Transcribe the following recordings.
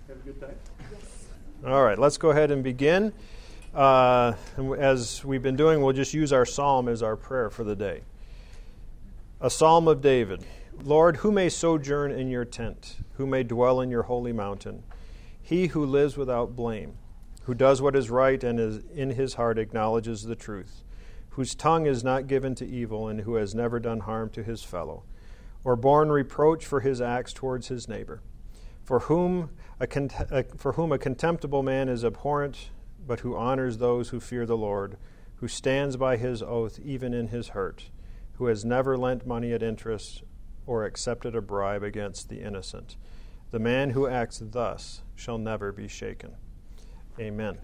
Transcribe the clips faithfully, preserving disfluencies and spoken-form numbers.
Have a good time? Yes. All right, let's go ahead and begin. Uh, as we've been doing, we'll just use our psalm as our prayer for the day. A psalm of David. Lord, who may sojourn in your tent? Who may dwell in your holy mountain? He who lives without blame, who does what is right and is in his heart acknowledges the truth, whose tongue is not given to evil and who has never done harm to his fellow, or borne reproach for his acts towards his neighbor, for whom a, cont- a for whom a contemptible man is abhorrent, but who honors those who fear the Lord, who stands by his oath even in his hurt, who has never lent money at interest or accepted a bribe against the innocent. The man who acts thus shall never be shaken. Amen.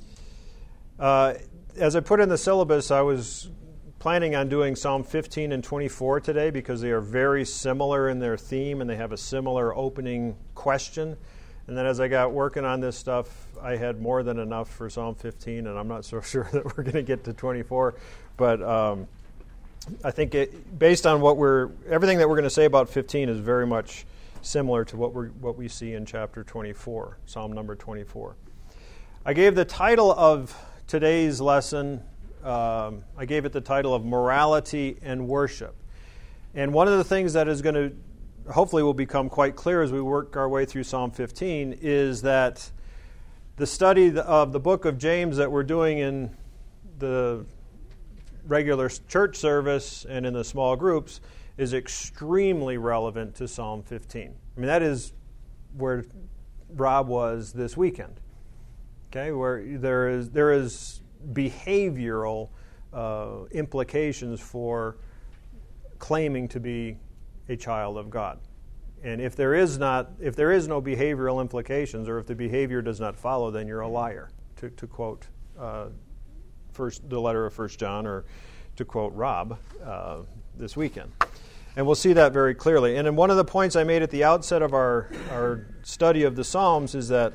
Uh, as I put in the syllabus, I was planning on doing Psalm fifteen and twenty-four today because they are very similar in their theme and they have a similar opening question. And then as I got working on this stuff, I had more than enough for Psalm fifteen, and I'm not so sure that we're going to get to twenty-four. But um, I think it, based on what we're, everything that we're going to say about fifteen is very much similar to what we what we see in chapter twenty-four, Psalm number twenty-four. I gave the title of today's lesson, um, I gave it the title of Morality and Worship. And one of the things that is going to, hopefully will become quite clear as we work our way through Psalm fifteen, is that the study of the book of James that we're doing in the regular church service and in the small groups is extremely relevant to Psalm fifteen. I mean, that is where Rob was this weekend. Okay, where there is there is behavioral uh, implications for claiming to be a child of God, and if there is not, if there is no behavioral implications, or if the behavior does not follow, then you're a liar. To, to quote uh, first the letter of First John, or to quote Rob uh, this weekend. And we'll see that very clearly. And then one of the points I made at the outset of our, our study of the Psalms is that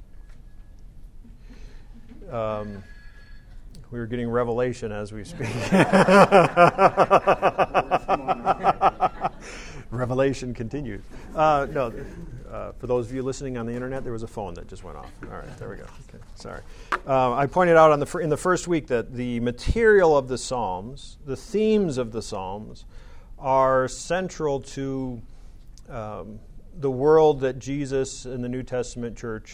um, we were getting revelation as we speak. Revelation continues. Uh, no, uh, for those of you listening on the internet, there was a phone that just went off. All right, there we go. Okay, sorry. Uh, I pointed out on the in the first week that the material of the Psalms, the themes of the Psalms, are central to um, the world that Jesus and the New Testament church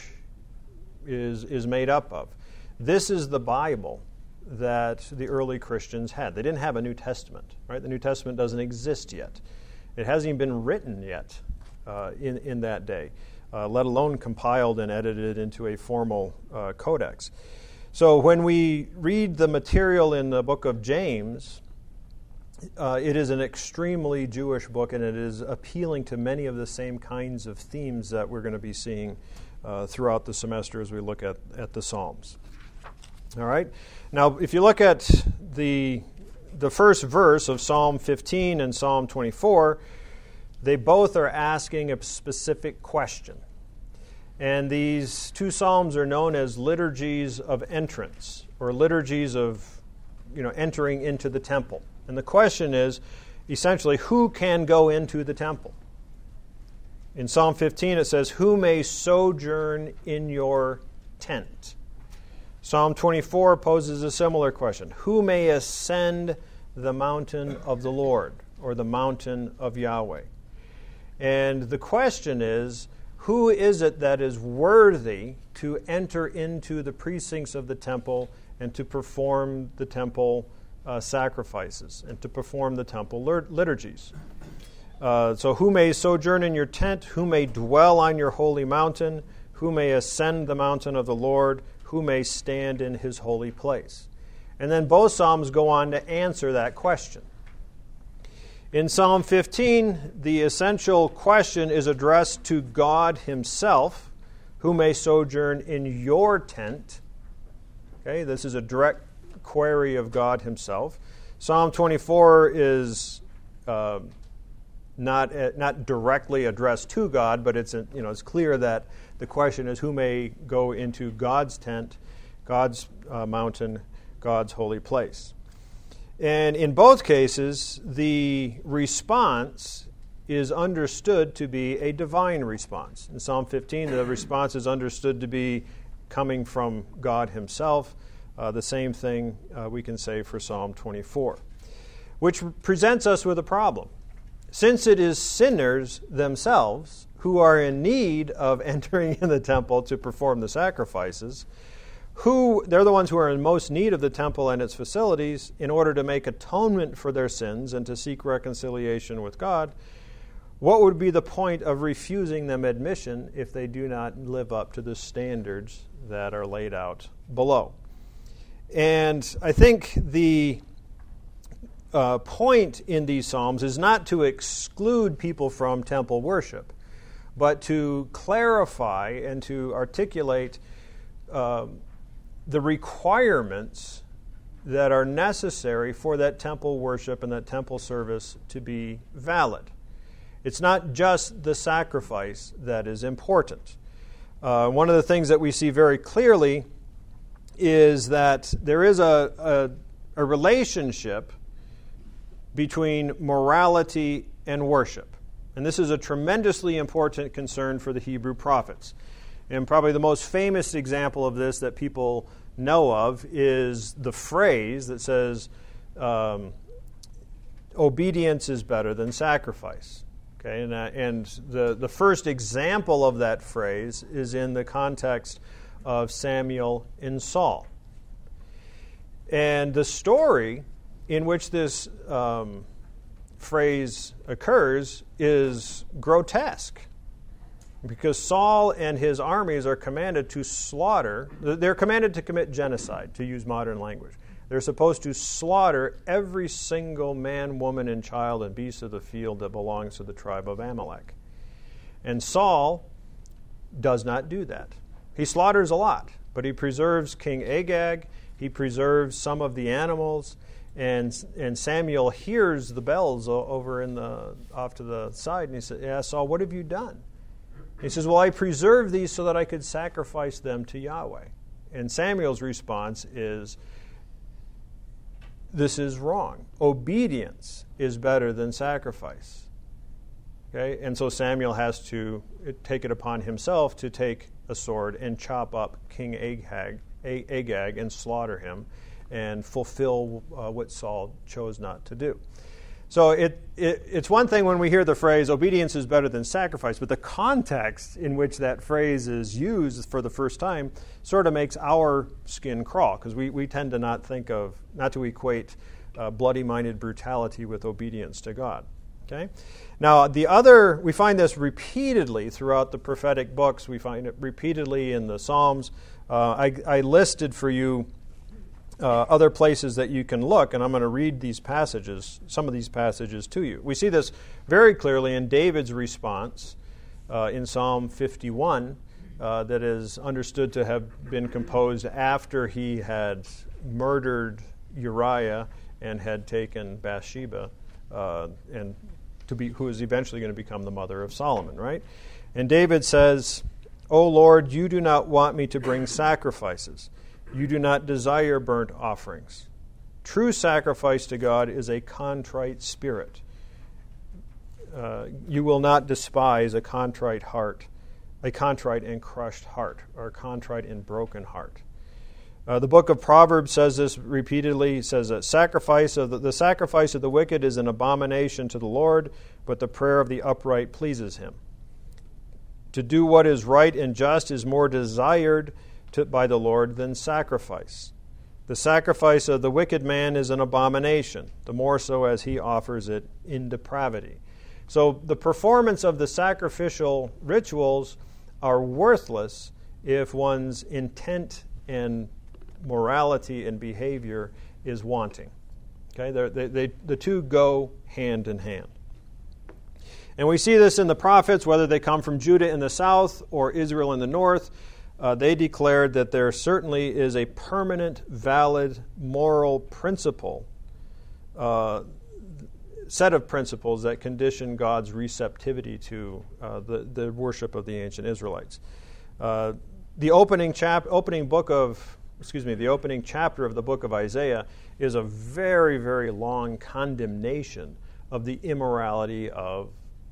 is is made up of. This is the Bible that the early Christians had. They didn't have a New Testament, right? The New Testament doesn't exist yet. It hasn't even been written yet uh, in, in that day, uh, let alone compiled and edited into a formal uh, codex. So when we read the material in the book of James, Uh, it is an extremely Jewish book, and it is appealing to many of the same kinds of themes that we're going to be seeing uh, throughout the semester as we look at, at the Psalms. All right. Now, if you look at the the first verse of Psalm fifteen and Psalm twenty-four, they both are asking a specific question. And these two psalms are known as liturgies of entrance, or liturgies of, you know, entering into the temple. And the question is, essentially, who can go into the temple? In Psalm fifteen, it says, who may sojourn in your tent? Psalm twenty-four poses a similar question. Who may ascend the mountain of the Lord, or the mountain of Yahweh? And the question is, who is it that is worthy to enter into the precincts of the temple and to perform the temple Uh, sacrifices and to perform the temple liturgies? Uh, so who may sojourn in your tent? Who may dwell on your holy mountain? Who may ascend the mountain of the Lord? Who may stand in his holy place? And then both Psalms go on to answer that question. In Psalm fifteen, the essential question is addressed to God himself. Who may sojourn in your tent? Okay, this is a direct query of God himself. Psalm twenty-four is uh, not uh, not directly addressed to God, but it's you know it's clear that the question is who may go into God's tent, God's uh, mountain, God's holy place. And in both cases, the response is understood to be a divine response. In Psalm fifteen, the response is understood to be coming from God himself. Uh, the same thing uh, we can say for Psalm twenty-four, which presents us with a problem. Since it is sinners themselves who are in need of entering in the temple to perform the sacrifices, who they're the ones who are in most need of the temple and its facilities in order to make atonement for their sins and to seek reconciliation with God, what would be the point of refusing them admission if they do not live up to the standards that are laid out below? And I think the uh, point in these Psalms is not to exclude people from temple worship, but to clarify and to articulate uh, the requirements that are necessary for that temple worship and that temple service to be valid. It's not just the sacrifice that is important. Uh, one of the things that we see very clearly is that there is a, a, a relationship between morality and worship. And this is a tremendously important concern for the Hebrew prophets. And probably the most famous example of this that people know of is the phrase that says, um, obedience is better than sacrifice. Okay, and, uh, and the, the first example of that phrase is in the context of Samuel and Saul. And the story in which this um, phrase occurs is grotesque, because Saul and his armies are commanded to slaughter, they're commanded to commit genocide, to use modern language. They're supposed to slaughter every single man, woman, and child and beast of the field that belongs to the tribe of Amalek. And Saul does not do that. He slaughters a lot, but he preserves King Agag, he preserves some of the animals, and and Samuel hears the bells over in the off to the side, and he says, yeah, Saul, what have you done? He says, well, I preserved these so that I could sacrifice them to Yahweh. And Samuel's response is, this is wrong. Obedience is better than sacrifice. Okay? And so Samuel has to take it upon himself to take a sword and chop up King Agag, Agag and slaughter him and fulfill uh, what Saul chose not to do. So it, it it's one thing when we hear the phrase, obedience is better than sacrifice, but the context in which that phrase is used for the first time sort of makes our skin crawl, because we, we tend to not think of, not to equate uh, bloody-minded brutality with obedience to God. Okay? Now, the other, we find this repeatedly throughout the prophetic books. We find it repeatedly in the Psalms. Uh, I, I listed for you Uh, other places that you can look, and I'm going to read these passages, some of these passages to you. We see this very clearly in David's response uh, in Psalm fifty-one, uh, that is understood to have been composed after he had murdered Uriah and had taken Bathsheba, uh, and to be who is eventually going to become the mother of Solomon, right? And David says, "O Lord, you do not want me to bring sacrifices. You do not desire burnt offerings. True sacrifice to God is a contrite spirit. Uh, you will not despise a contrite heart, a contrite and crushed heart, or a contrite and broken heart." Uh, the book of Proverbs says this repeatedly. It says that sacrifice of the, the sacrifice of the wicked is an abomination to the Lord, but the prayer of the upright pleases him. To do what is right and just is more desired To, by the Lord than sacrifice. The sacrifice of the wicked man is an abomination, the more so as he offers it in depravity. So the performance of the sacrificial rituals are worthless if one's intent and morality and behavior is wanting. Okay, they, they, the two go hand in hand. And we see this in the prophets, whether they come from Judah in the south or Israel in the north. Uh, they declared that there certainly is a permanent, valid, moral principle, uh, set of principles that condition God's receptivity to uh, the, the worship of the ancient Israelites. Uh, the opening chap, opening book of, excuse me, the opening chapter of the book of Isaiah is a very, very long condemnation of the immorality of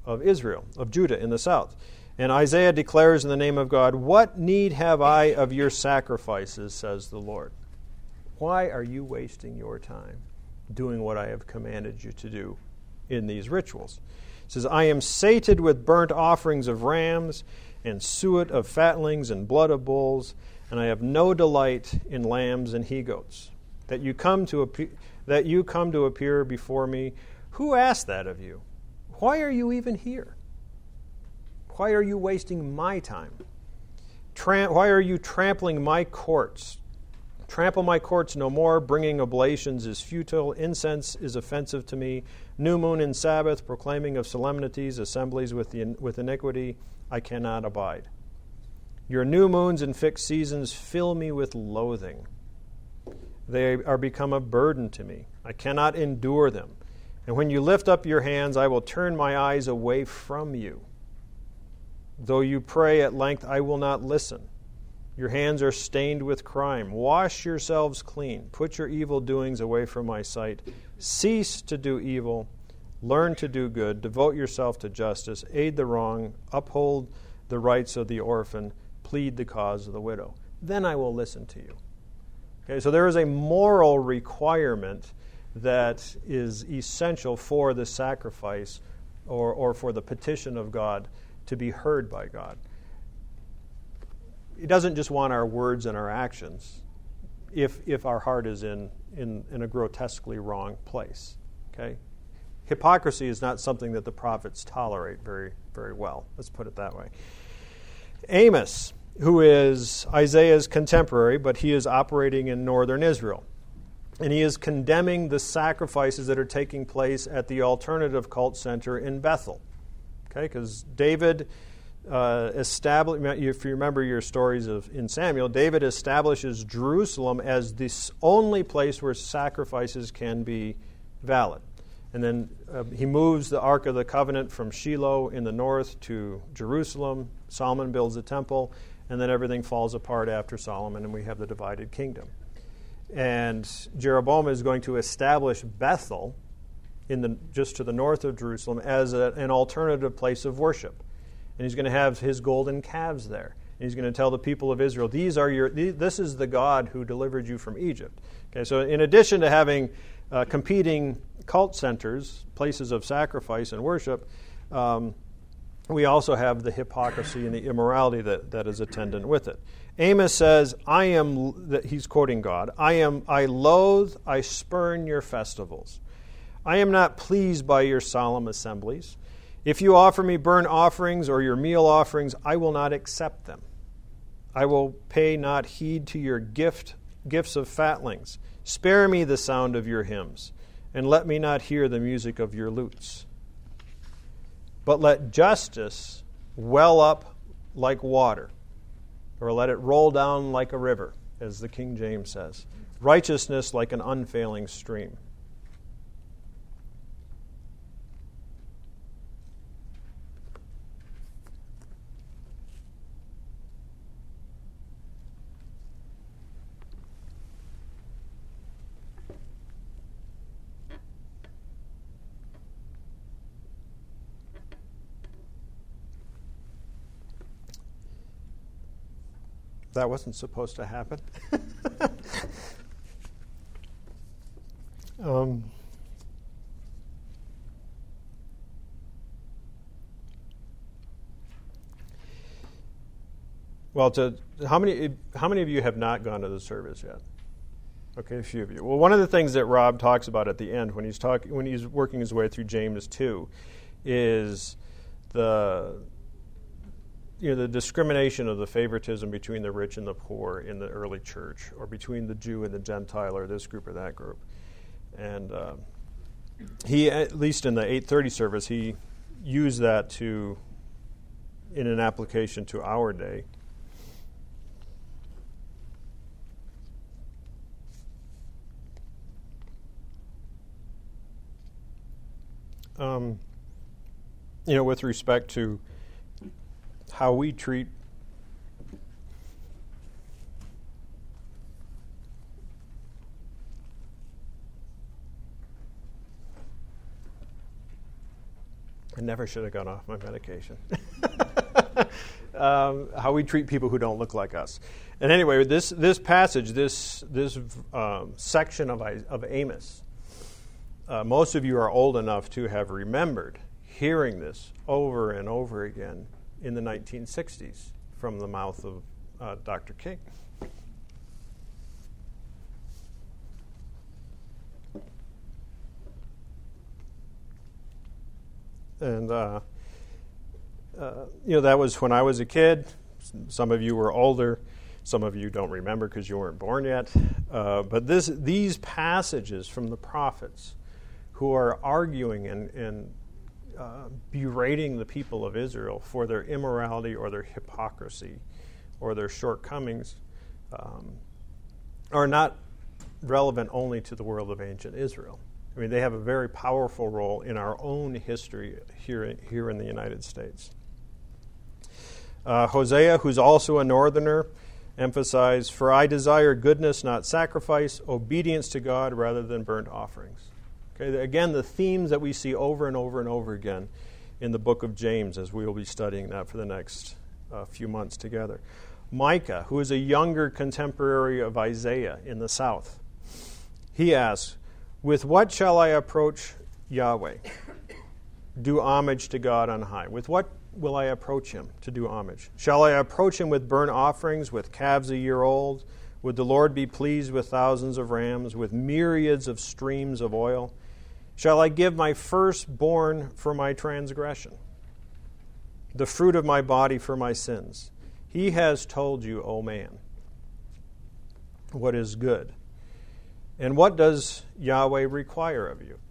of Israel, of Judah in the south. And Isaiah declares in the name of God, "What need have I of your sacrifices, says the Lord?" Why are you wasting your time doing what I have commanded you to do in these rituals? It says, "I am sated with burnt offerings of rams and suet of fatlings and blood of bulls, and I have no delight in lambs and he-goats. That you come to appear, that you come to appear before me. Who asked that of you? Why are you even here? Why are you wasting my time? Tram- why are you trampling my courts? Trample my courts no more. Bringing oblations is futile. Incense is offensive to me. New moon and Sabbath, proclaiming of solemnities, assemblies with, the, with iniquity, I cannot abide. Your new moons and fixed seasons fill me with loathing. They are become a burden to me. I cannot endure them. And when you lift up your hands, I will turn my eyes away from you. Though you pray at length, I will not listen. Your hands are stained with crime. Wash yourselves clean. Put your evil doings away from my sight. Cease to do evil. Learn to do good. Devote yourself to justice. Aid the wrong. Uphold the rights of the orphan. Plead the cause of the widow. Then I will listen to you. Okay, so there is a moral requirement that is essential for the sacrifice or, or for the petition of God to be heard by God. He doesn't just want our words and our actions if if our heart is in, in, in a grotesquely wrong place. Okay? Hypocrisy is not something that the prophets tolerate very, very well. Let's put it that way. Amos, who is Isaiah's contemporary, but he is operating in northern Israel. And he is condemning the sacrifices that are taking place at the alternative cult center in Bethel. Okay, because David uh, established, if you remember your stories of in Samuel, David establishes Jerusalem as the only place where sacrifices can be valid. And then uh, he moves the Ark of the Covenant from Shiloh in the north to Jerusalem. Solomon builds a temple, and then everything falls apart after Solomon, and we have the divided kingdom. And Jeroboam is going to establish Bethel in the just to the north of Jerusalem as a, an alternative place of worship. And he's going to have his golden calves there. And he's going to tell the people of Israel, "These are your. These, this is the God who delivered you from Egypt." Okay, so in addition to having uh, competing cult centers, places of sacrifice and worship, um, we also have the hypocrisy and the immorality that, that is attendant with it. Amos says, "I am." That he's quoting God. "I am. I loathe. I spurn your festivals. I am not pleased by your solemn assemblies. If you offer me burnt offerings or your meal offerings, I will not accept them. I will pay not heed to your gift gifts of fatlings. Spare me the sound of your hymns, and let me not hear the music of your lutes. But let justice well up like water, or let it roll down like a river," as the King James says. "Righteousness like an unfailing stream." That wasn't supposed to happen. um, well, to how many how many of you have not gone to the service yet? Okay, a few of you. Well, one of the things that Rob talks about at the end when he's talking when he's working his way through James two is the you know, the discrimination of the favoritism between the rich and the poor in the early church, or between the Jew and the Gentile, or this group or that group. And uh, he, at least in the eight thirty service, he used that to, in an application to our day. Um, you know, with respect to how we treat I never should have gone off my medication. um, how we treat people who don't look like us. And anyway, this this passage, this this um, section of of Amos, uh, most of you are old enough to have remembered hearing this over and over again in the nineteen sixties from the mouth of uh, Doctor King. And, uh, uh, you know, that was when I was a kid. Some of you were older. Some of you don't remember because you weren't born yet. Uh, but this, these passages from the prophets who are arguing and, and uh, berating the people of Israel for their immorality or their hypocrisy or their shortcomings um, are not relevant only to the world of ancient Israel. I mean, they have a very powerful role in our own history here, here in the United States. Uh, Hosea, who's also a northerner, emphasized, "For I desire goodness, not sacrifice, obedience to God rather than burnt offerings." Okay, again, the themes that we see over and over and over again in the book of James, as we will be studying that for the next uh, few months together. Micah, who is a younger contemporary of Isaiah in the south, he asks, "With what shall I approach Yahweh? Do homage to God on high. With what will I approach him to do homage? Shall I approach him with burnt offerings, with calves a year old? Would the Lord be pleased with thousands of rams, with myriads of streams of oil? Shall I give my firstborn for my transgression, the fruit of my body for my sins? He has told you, O man, what is good. And what does Yahweh require of you?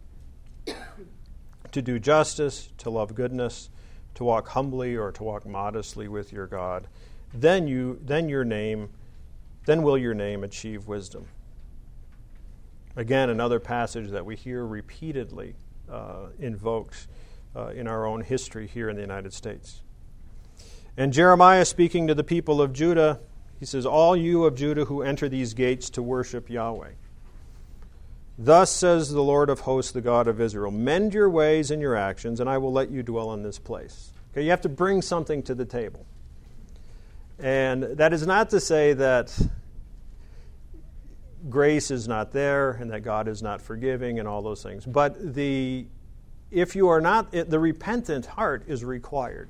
To do justice, to love goodness, to walk humbly or to walk modestly with your God. Then you, then your name, then will your name achieve wisdom." Again, another passage that we hear repeatedly uh, invoked uh, in our own history here in the United States. And Jeremiah, speaking to the people of Judah, he says, "All you of Judah who enter these gates to worship Yahweh. Thus says the Lord of hosts, the God of Israel, mend your ways and your actions, and I will let you dwell in this place." Okay, you have to bring something to the table. And that is not to say that grace is not there and that God is not forgiving and all those things. But the if you are not, the repentant heart is required.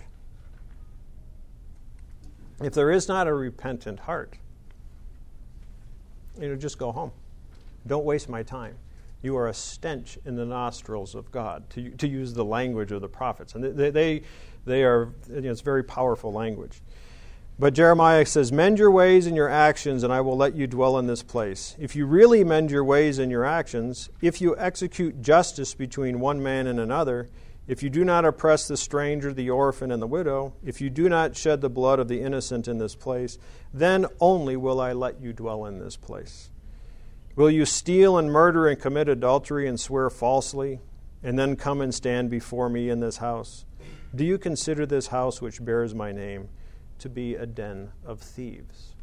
If there is not a repentant heart, you know, just go home. Don't waste my time. You are a stench in the nostrils of God, to to use the language of the prophets. And they they, they are, you know, it's very powerful language. But Jeremiah says, "Mend your ways and your actions, and I will let you dwell in this place. If you really mend your ways and your actions, if you execute justice between one man and another, if you do not oppress the stranger, the orphan, and the widow, if you do not shed the blood of the innocent in this place, then only will I let you dwell in this place. Will you steal and murder and commit adultery and swear falsely, and then come and stand before me in this house? Do you consider this house which bears my name to be a den of thieves?"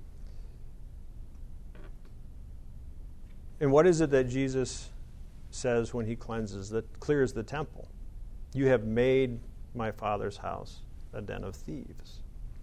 And what is it that Jesus says when he cleanses, that clears the temple? "You have made my Father's house a den of thieves."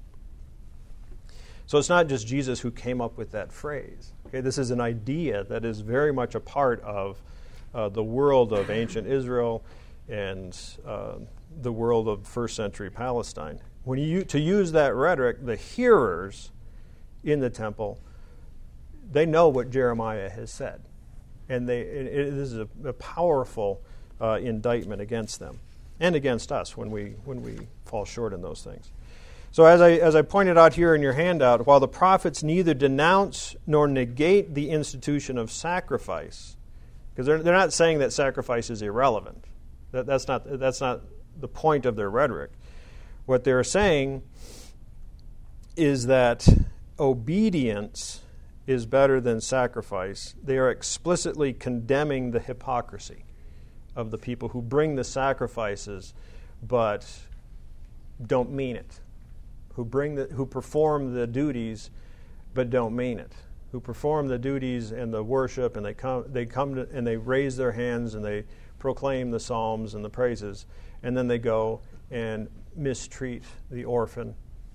So it's not just Jesus who came up with that phrase. Okay, this is an idea that is very much a part of uh, the world of ancient Israel and uh, the world of first century Palestine. When you to use that rhetoric, the hearers in the temple, they know what Jeremiah has said, and they it, it is a, a powerful uh, indictment against them and against us when we when we fall short in those things. So as I as I pointed out here in your handout, while the prophets neither denounce nor negate the institution of sacrifice, because they're they're not saying that sacrifice is irrelevant. That, that's not that's not the point of their rhetoric. What they're saying is that obedience is better than sacrifice. They are explicitly condemning the hypocrisy of the people who bring the sacrifices but don't mean it, who bring the, who perform the duties but don't mean it, who perform the duties and the worship, and they come they come to, and they raise their hands and they proclaim the psalms and the praises, and then they go and mistreat the orphan.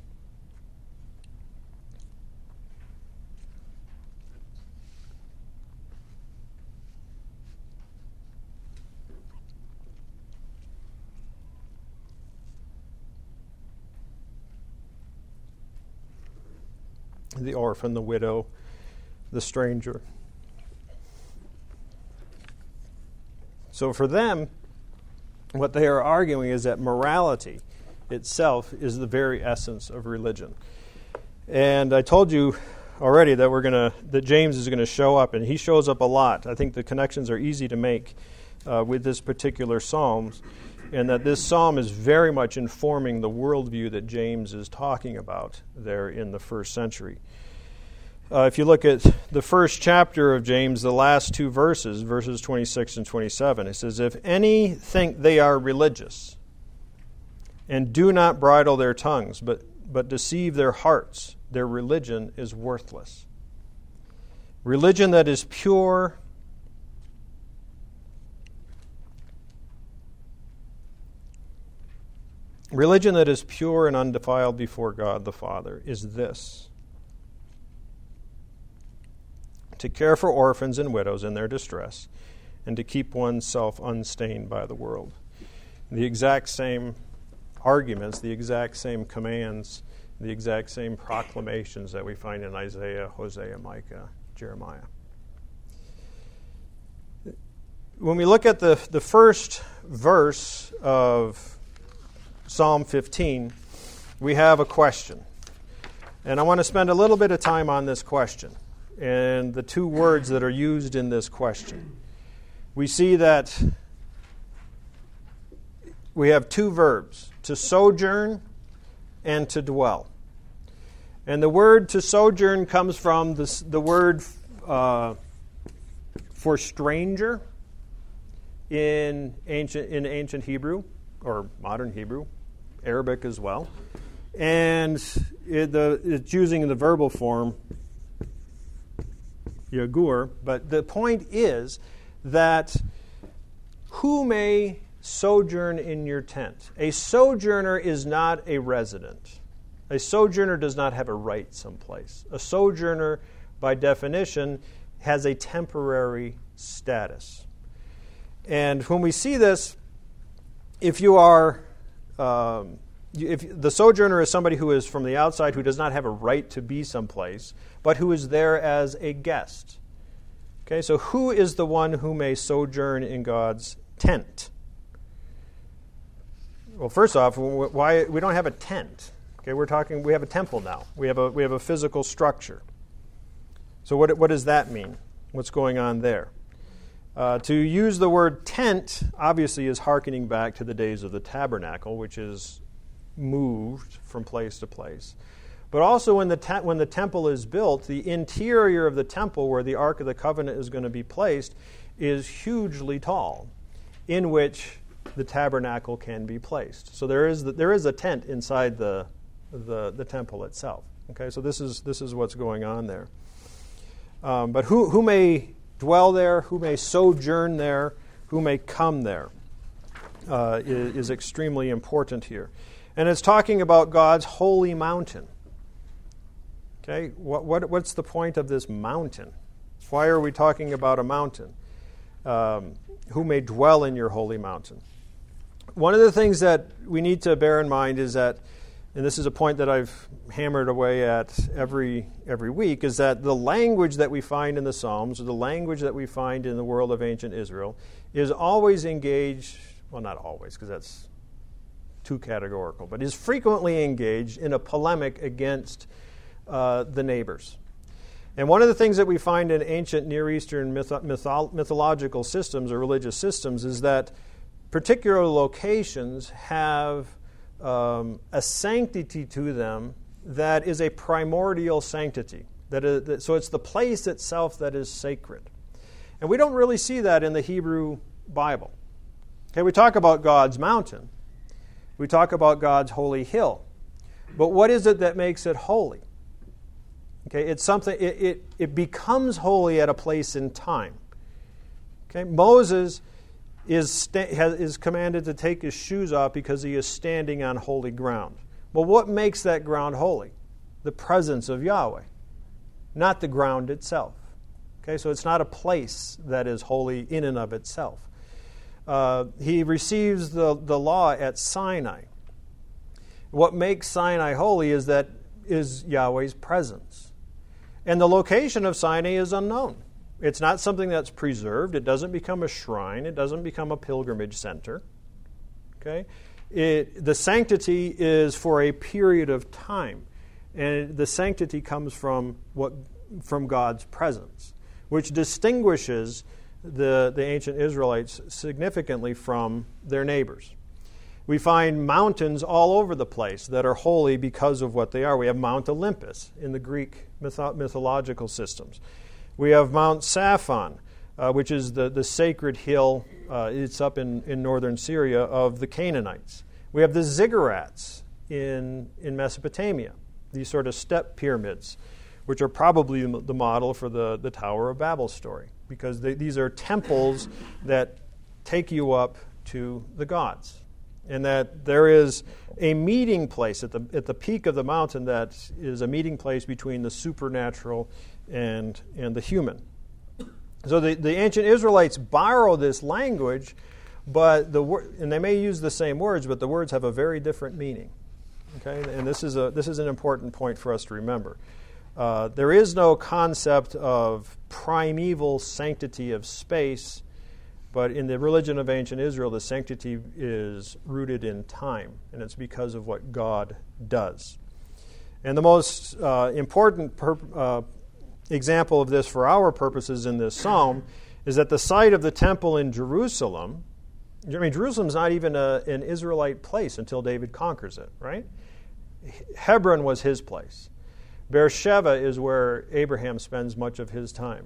The orphan, the widow, the stranger. So for them, what they are arguing is that morality itself is the very essence of religion. And I told you already that we're gonna that James is going to show up, and he shows up a lot. I think the connections are easy to make uh, with this particular psalm, and that this psalm is very much informing the worldview that James is talking about there in the first century. Uh, if you look at the first chapter of James, the last two verses, verses twenty-six and twenty-seven, it says, "If any think they are religious, and do not bridle their tongues, but, but deceive their hearts, their religion is worthless. Religion that is pure Religion that is pure and undefiled before God the Father is this: to care for orphans and widows in their distress, and to keep oneself unstained by the world." The exact same arguments, the exact same commands, the exact same proclamations that we find in Isaiah, Hosea, Micah, Jeremiah. When we look at the, the first verse of Psalm fifteen, we have a question. And I want to spend a little bit of time on this question and the two words that are used in this question. We see that we have two verbs, to sojourn and to dwell. And the word to sojourn comes from this, the word uh, for stranger in ancient, in ancient Hebrew, or modern Hebrew, Arabic as well. And it, the, it's using the verbal form, yagur. But the point is that who may sojourn in your tent? A sojourner is not a resident. A sojourner does not have a right someplace. A sojourner, by definition, has a temporary status. And when we see this, if you are, um, if the sojourner is somebody who is from the outside, who does not have a right to be someplace, but who is there as a guest. Okay, so who is the one who may sojourn in God's tent? Well, first off, why we don't have a tent? Okay, we're talking. We have a temple now. We have a we have a physical structure. So what what does that mean? What's going on there? Uh, to use the word tent, obviously, is hearkening back to the days of the tabernacle, which is moved from place to place. But also, when the te- when the temple is built, the interior of the temple, where the Ark of the Covenant is going to be placed, is hugely tall, in which the tabernacle can be placed. So there is the, there is a tent inside the, the the temple itself. Okay, so this is this is what's going on there. Um, but who who may dwell there, who may sojourn there, who may come there, uh, is, is extremely important here. And it's talking about God's holy mountain. Okay, what, what what's the point of this mountain? Why are we talking about a mountain? Um, who may dwell in your holy mountain? One of the things that we need to bear in mind is that, and this is a point that I've hammered away at every every week, is that the language that we find in the Psalms, or the language that we find in the world of ancient Israel, is always engaged, well, not always, because that's too categorical, but is frequently engaged in a polemic against uh, the neighbors. And one of the things that we find in ancient Near Eastern mytho- mytho- mythological systems or religious systems is that particular locations have um, a sanctity to them that is a primordial sanctity. That is, that, so it's the place itself that is sacred. And we don't really see that in the Hebrew Bible. Okay, we talk about God's mountain. We talk about God's holy hill. But what is it that makes it holy? Okay, it's something, it, it, it becomes holy at a place in time. Okay, Moses is, sta- has, is commanded to take his shoes off because he is standing on holy ground. Well, what makes that ground holy? The presence of Yahweh, not the ground itself. Okay, so it's not a place that is holy in and of itself. Uh, he receives the, the law at Sinai. What makes Sinai holy is that is Yahweh's presence. And the location of Sinai is unknown. It's not something that's preserved. It doesn't become a shrine. It doesn't become a pilgrimage center. Okay? It, the sanctity is for a period of time. And the sanctity comes from what from God's presence, which distinguishes the, the ancient Israelites significantly from their neighbors. We find mountains all over the place that are holy because of what they are. We have Mount Olympus in the Greek mytho- mythological systems. We have Mount Saphon, uh, which is the, the sacred hill. Uh, it's up in, in northern Syria of the Canaanites. We have the ziggurats in, in Mesopotamia, these sort of step pyramids, which are probably the model for the, the Tower of Babel story, because they, these are temples that take you up to the gods. And that there is a meeting place at the at the peak of the mountain that is a meeting place between the supernatural and, and the human. So the, the ancient Israelites borrow this language, but the and they may use the same words, but the words have a very different meaning. Okay, and this is a this is an important point for us to remember. Uh, there is no concept of primeval sanctity of space, but in the religion of ancient Israel, the sanctity is rooted in time, and it's because of what God does. And the most uh, important per- uh, example of this for our purposes in this psalm is that the site of the temple in Jerusalem, I mean, Jerusalem's not even a, an Israelite place until David conquers it, right? Hebron was his place. Beersheba is where Abraham spends much of his time.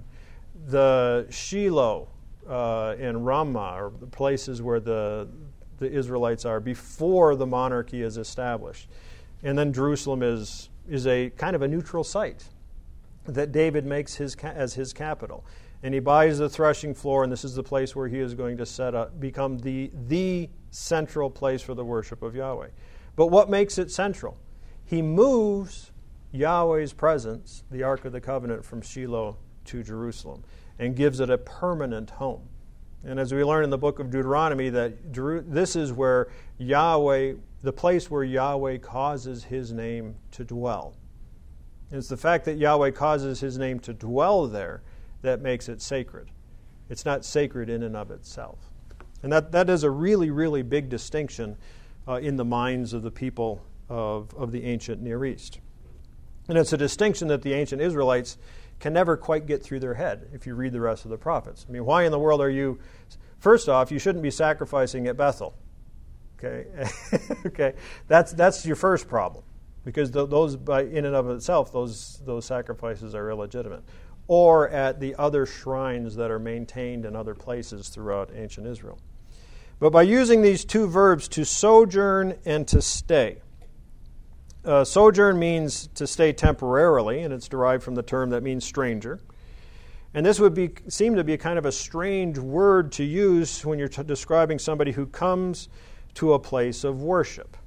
The Shiloh uh, and Ramah are the places where the, the Israelites are before the monarchy is established. And then Jerusalem is, is a kind of a neutral site that David makes his as his capital. And he buys the threshing floor, and this is the place where he is going to set up, become the, the central place for the worship of Yahweh. But what makes it central? He moves Yahweh's presence, the Ark of the Covenant, from Shiloh to Jerusalem and gives it a permanent home. And as we learn in the book of Deuteronomy, that Jeru- this is where Yahweh, the place where Yahweh causes his name to dwell. And it's the fact that Yahweh causes his name to dwell there that makes it sacred. It's not sacred in and of itself. And that, that is a really, really big distinction uh, in the minds of the people of, of the ancient Near East. And it's a distinction that the ancient Israelites can never quite get through their head if you read the rest of the prophets. I mean, why in the world are you... First off, you shouldn't be sacrificing at Bethel. Okay? okay, that's that's your first problem, because th- those, by in and of itself, those those sacrifices are illegitimate. Or at the other shrines that are maintained in other places throughout ancient Israel. But by using these two verbs, to sojourn and to stay, Uh, sojourn means to stay temporarily, and it's derived from the term that means stranger. And this would be seem to be kind of a strange word to use when you're t- describing somebody who comes to a place of worship.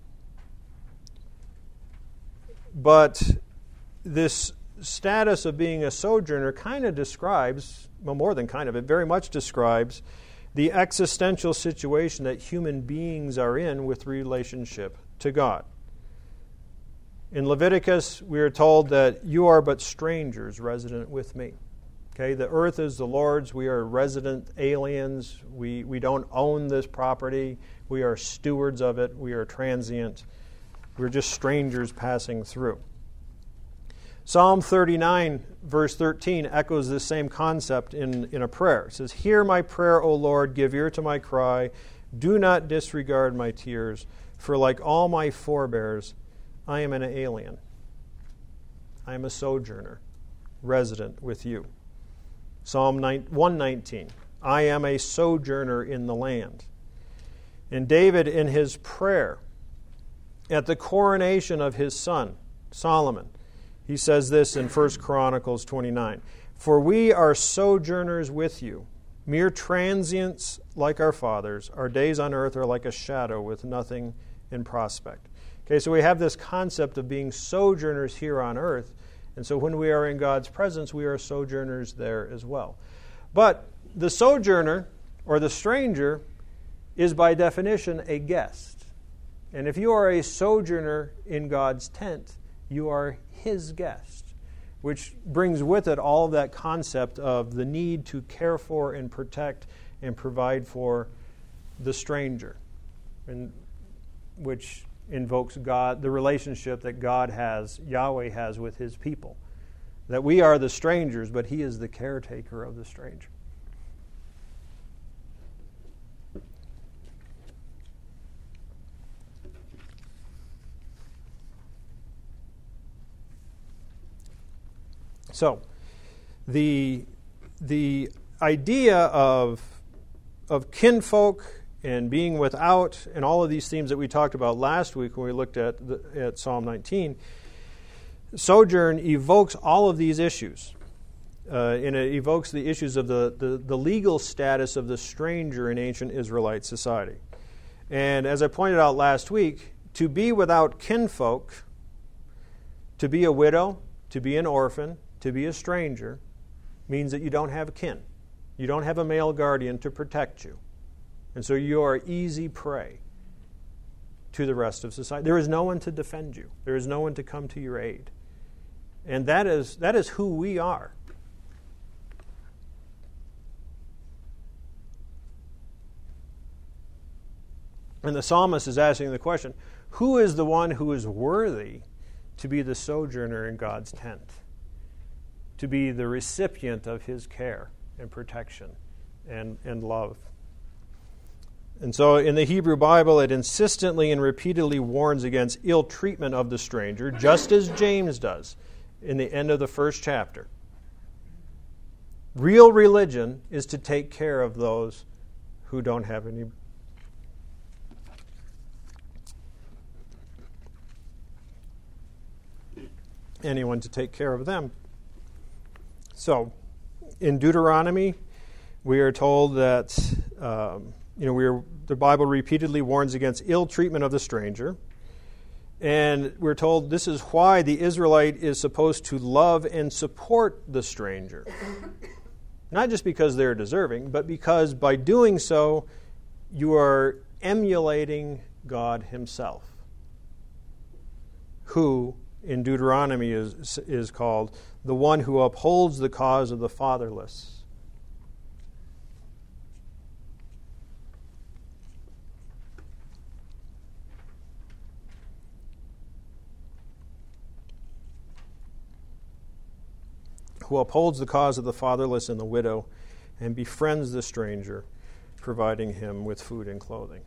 But this status of being a sojourner kind of describes, well, more than kind of, it very much describes the existential situation that human beings are in with relationship to God. In Leviticus, we are told that you are but strangers resident with me. Okay, the earth is the Lord's. We are resident aliens. We, we don't own this property. We are stewards of it. We are transient. We're just strangers passing through. Psalm thirty-nine, verse thirteen, echoes this same concept in, in a prayer. It says, "Hear my prayer, O Lord, give ear to my cry. Do not disregard my tears, for like all my forebears, I am an alien. I am a sojourner, resident with you." Psalm one nineteen, "I am a sojourner in the land." And David, in his prayer, at the coronation of his son, Solomon, he says this in First Chronicles twenty-nine, "For we are sojourners with you. mere transients like our fathers. Our days on earth are like a shadow with nothing in prospect. Okay, so we have this concept of being sojourners here on earth, and so when we are in God's presence, we are sojourners there as well. But the sojourner, or the stranger, is by definition a guest. And if you are a sojourner in God's tent, you are His guest, which brings with it all of that concept of the need to care for and protect and provide for the stranger, and which invokes God, the relationship that God has, Yahweh has with His people. That we are the strangers, but He is the caretaker of the stranger. So, the the idea of of kinfolk and being without, and all of these themes that we talked about last week when we looked at the, at Psalm nineteen, sojourn evokes all of these issues. Uh, and it evokes the issues of the, the, the legal status of the stranger in ancient Israelite society. And as I pointed out last week, to be without kinfolk, to be a widow, to be an orphan, to be a stranger, means that you don't have a kin. You don't have a male guardian to protect you. And so you are easy prey to the rest of society. There is no one to defend you. There is no one to come to your aid. And that is that is who we are. And the psalmist is asking the question, who is the one who is worthy to be the sojourner in God's tent? To be the recipient of His care and protection and, and love. And so in the Hebrew Bible, it insistently and repeatedly warns against ill treatment of the stranger, just as James does in the end of the first chapter. Real religion is to take care of those who don't have any anyone to take care of them. So, in Deuteronomy, we are told that um, you know we are, the Bible repeatedly warns against ill treatment of the stranger, and we're told this is why the Israelite is supposed to love and support the stranger, not just because they're deserving, but because by doing so, you are emulating God Himself, who in Deuteronomy is, is called the one who upholds the cause of the fatherless. Who upholds the cause of the fatherless and the widow and befriends the stranger, providing him with food and clothing.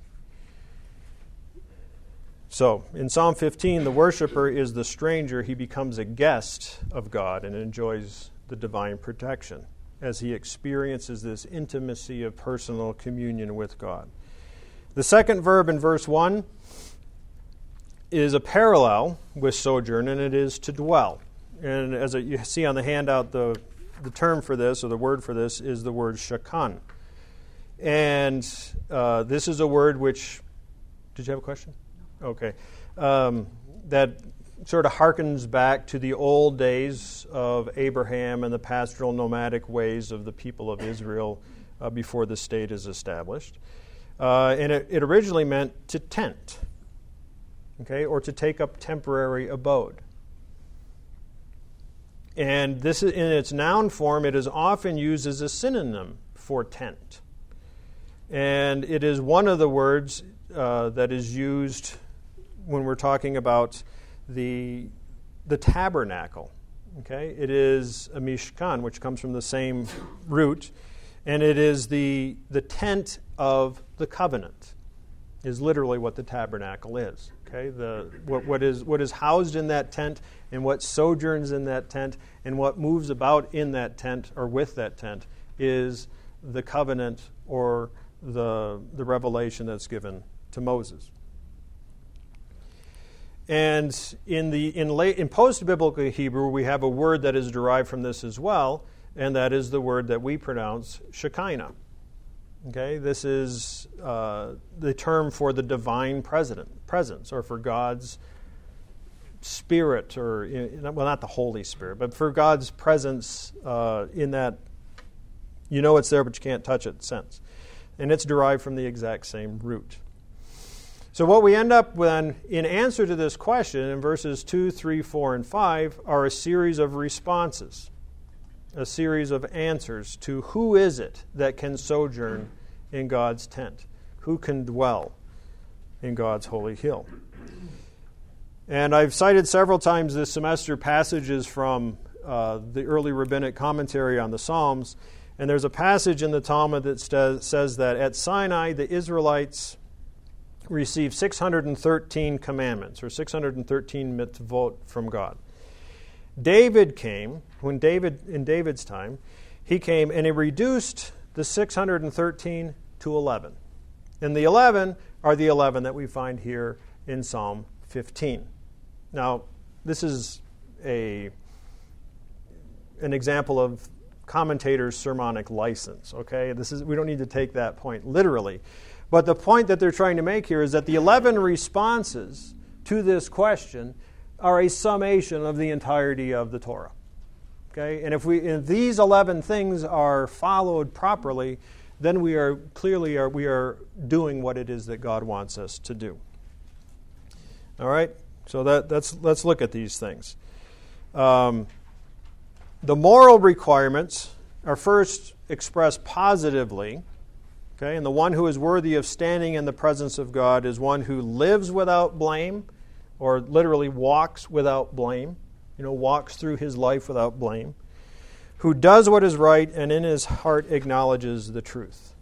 So, in Psalm fifteen, the worshiper is the stranger. He becomes a guest of God and enjoys the divine protection as he experiences this intimacy of personal communion with God. The second verb in verse one is a parallel with sojourn, and it is to dwell. And as you see on the handout, the, the term for this, or the word for this, is the word shakan. And uh, this is a word which... Did you have a question? Okay. Um, that sort of harkens back to the old days of Abraham and the pastoral nomadic ways of the people of Israel uh, before the state is established. Uh, and it, it originally meant to tent, okay, or to take up temporary abode. And this is, in its noun form, it is often used as a synonym for tent. And it is one of the words uh, that is used when we're talking about the the tabernacle. Okay, it is a mishkan, which comes from the same root, and it is the the tent of the covenant. Is literally what the tabernacle is. Okay, the what what is what is housed in that tent, and what sojourns in that tent, and what moves about in that tent or with that tent is the covenant or the the revelation that's given to Moses. And in the in late in post-biblical Hebrew, we have a word that is derived from this as well, and that is the word that we pronounce Shekinah. Okay, this is uh, the term for the divine president, presence, or for God's Spirit, or, well, not the Holy Spirit, but for God's presence uh, in that you know it's there but you can't touch it sense. And it's derived from the exact same root. So what we end up with in answer to this question in verses two, three, four, and five are a series of responses, a series of answers to who is it that can sojourn in God's tent, who can dwell in God's holy hill. And I've cited several times this semester passages from uh, the early rabbinic commentary on the Psalms, and there's a passage in the Talmud that st- says that at Sinai the Israelites received six hundred thirteen commandments, or six hundred thirteen mitzvot from God. David came, when David, in David's time, he came and he reduced the six hundred thirteen to eleven. And the eleven are the eleven that we find here in Psalm fifteen. Now, this is a an example of commentators' sermonic license, okay? This is we don't need to take that point literally. But the point that they're trying to make here is that the eleven responses to this question are a summation of the entirety of the Torah. Okay? And if we if these eleven things are followed properly, then we are clearly are we are doing what it is that God wants us to do. All right? So that that's let's look at these things. Um, the moral requirements are first expressed positively. Okay, and the one who is worthy of standing in the presence of God is one who lives without blame, or literally walks without blame, you know, walks through his life without blame, who does what is right and in his heart acknowledges the truth.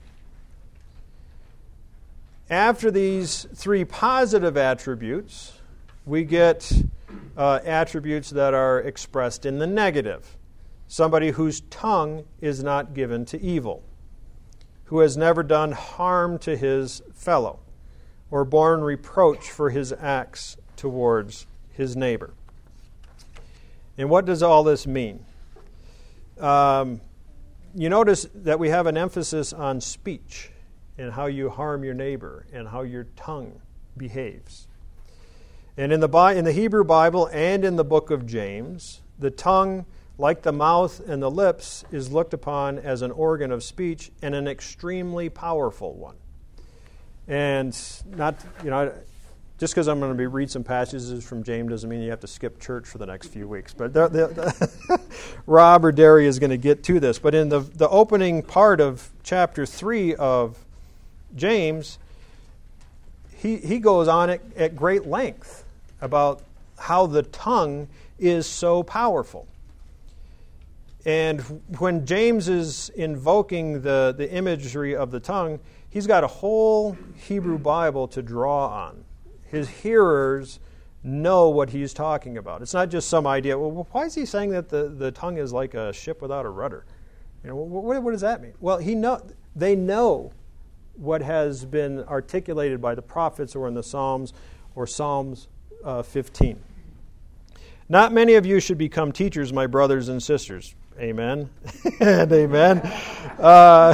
After these three positive attributes, we get uh, attributes that are expressed in the negative. Somebody whose tongue is not given to evil, who has never done harm to his fellow, or borne reproach for his acts towards his neighbor. And what does all this mean? Um, you notice that we have an emphasis on speech and how you harm your neighbor and how your tongue behaves. And in the, in the Hebrew Bible and in the book of James, the tongue, like the mouth and the lips, is looked upon as an organ of speech and an extremely powerful one. And not, you know, just because I'm going to be read some passages from James doesn't mean you have to skip church for the next few weeks. But the, the, the Rob or Derry is going to get to this. But in the, the opening part of chapter three of James, he, he goes on at, at great length about how the tongue is so powerful. And when James is invoking the, the imagery of the tongue, he's got a whole Hebrew Bible to draw on. His hearers know what he's talking about. It's not just some idea, well, why is he saying that the, the tongue is like a ship without a rudder? You know, what, what does that mean? Well, he know, they know what has been articulated by the prophets or in the Psalms or Psalms uh, fifteen. Not many of you should become teachers, my brothers and sisters. Amen. And amen. Uh,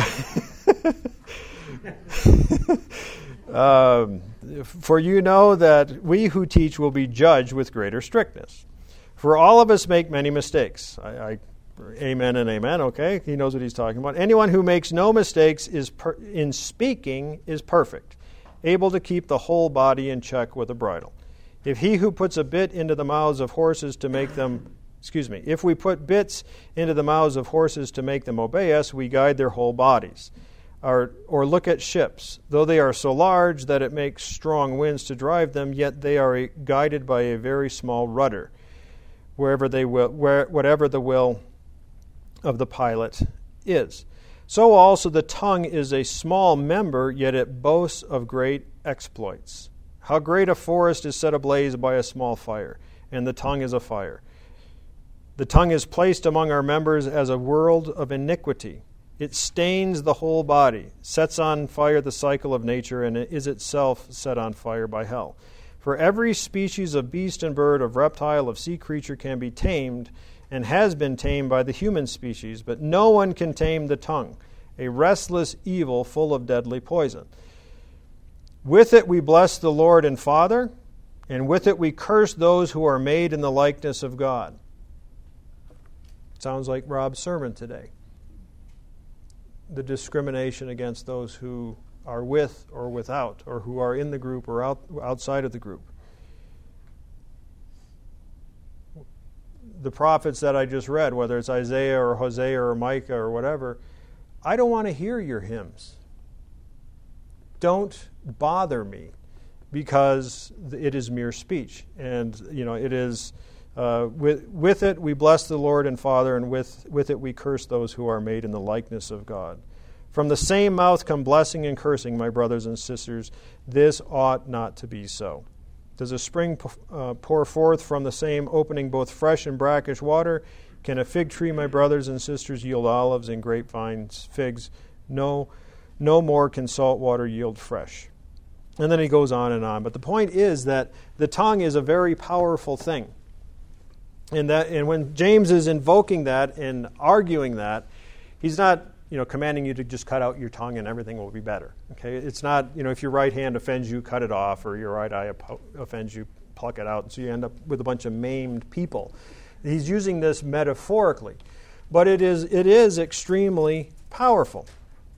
um, for you know that we who teach will be judged with greater strictness. For all of us make many mistakes. I, I, amen and amen, okay? He knows what he's talking about. Anyone who makes no mistakes is per, in speaking is perfect, able to keep the whole body in check with a bridle. If he who puts a bit into the mouths of horses to make them Excuse me. If we put bits into the mouths of horses to make them obey us, we guide their whole bodies. Or, or look at ships. Though they are so large that it makes strong winds to drive them, yet they are a, guided by a very small rudder, wherever they will, where, whatever the will of the pilot is. So also the tongue is a small member, yet it boasts of great exploits. How great a forest is set ablaze by a small fire, and the tongue is a fire. The tongue is placed among our members as a world of iniquity. It stains the whole body, sets on fire the cycle of nature, and it is itself set on fire by hell. For every species of beast and bird, of reptile, of sea creature can be tamed, and has been tamed by the human species, but no one can tame the tongue. a restless evil full of deadly poison. With it we bless the Lord and Father, and with it we curse those who are made in the likeness of God. Sounds like Rob's sermon today. The discrimination against those who are with or without, or who are in the group or out, outside of the group. The prophets that I just read, whether it's Isaiah or Hosea or Micah or whatever, I don't want to hear your hymns. Don't bother me, because it is mere speech. And, you know, it is, uh, with, with it we bless the Lord and Father, and with, with it we curse those who are made in the likeness of God. From the same mouth come blessing and cursing, my brothers and sisters. This ought not to be so. Does a spring uh, pour forth from the same opening both fresh and brackish water? Can a fig tree, my brothers and sisters, yield olives, and grapevines figs? No, no more can salt water yield fresh. And then he goes on and on. But the point is that the tongue is a very powerful thing. And that, and when James is invoking that and arguing that, he's not, you know, commanding you to just cut out your tongue and everything will be better. Okay, it's not, you know, if your right hand offends you, cut it off, or your right eye offends you, pluck it out, and so you end up with a bunch of maimed people. He's using this metaphorically, but it is it is extremely powerful.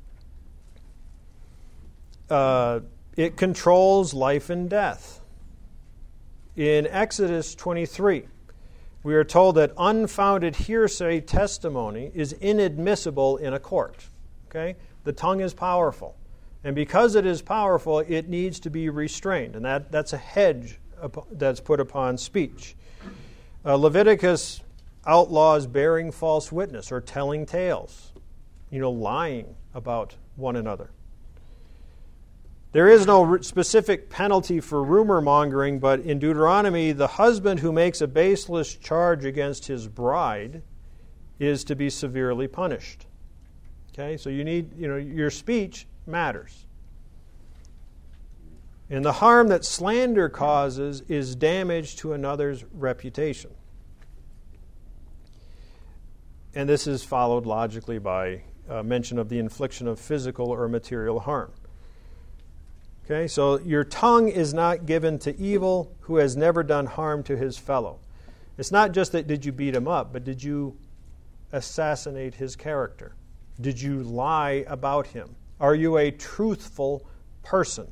Uh, it controls life and death. In Exodus twenty-three, we are told that unfounded hearsay testimony is inadmissible in a court. Okay? The tongue is powerful. And because it is powerful, it needs to be restrained. And that, that's a hedge that's put upon speech. Uh, Leviticus outlaws bearing false witness or telling tales, you know, lying about one another. There is no specific penalty for rumor mongering, but in Deuteronomy, the husband who makes a baseless charge against his bride is to be severely punished. Okay, so you need, you know, your speech matters. And the harm that slander causes is damage to another's reputation. And this is followed logically by uh, mention of the infliction of physical or material harm. Okay, so your tongue is not given to evil who has never done harm to his fellow. It's not just that did you beat him up, but did you assassinate his character? Did you lie about him? Are you a truthful person?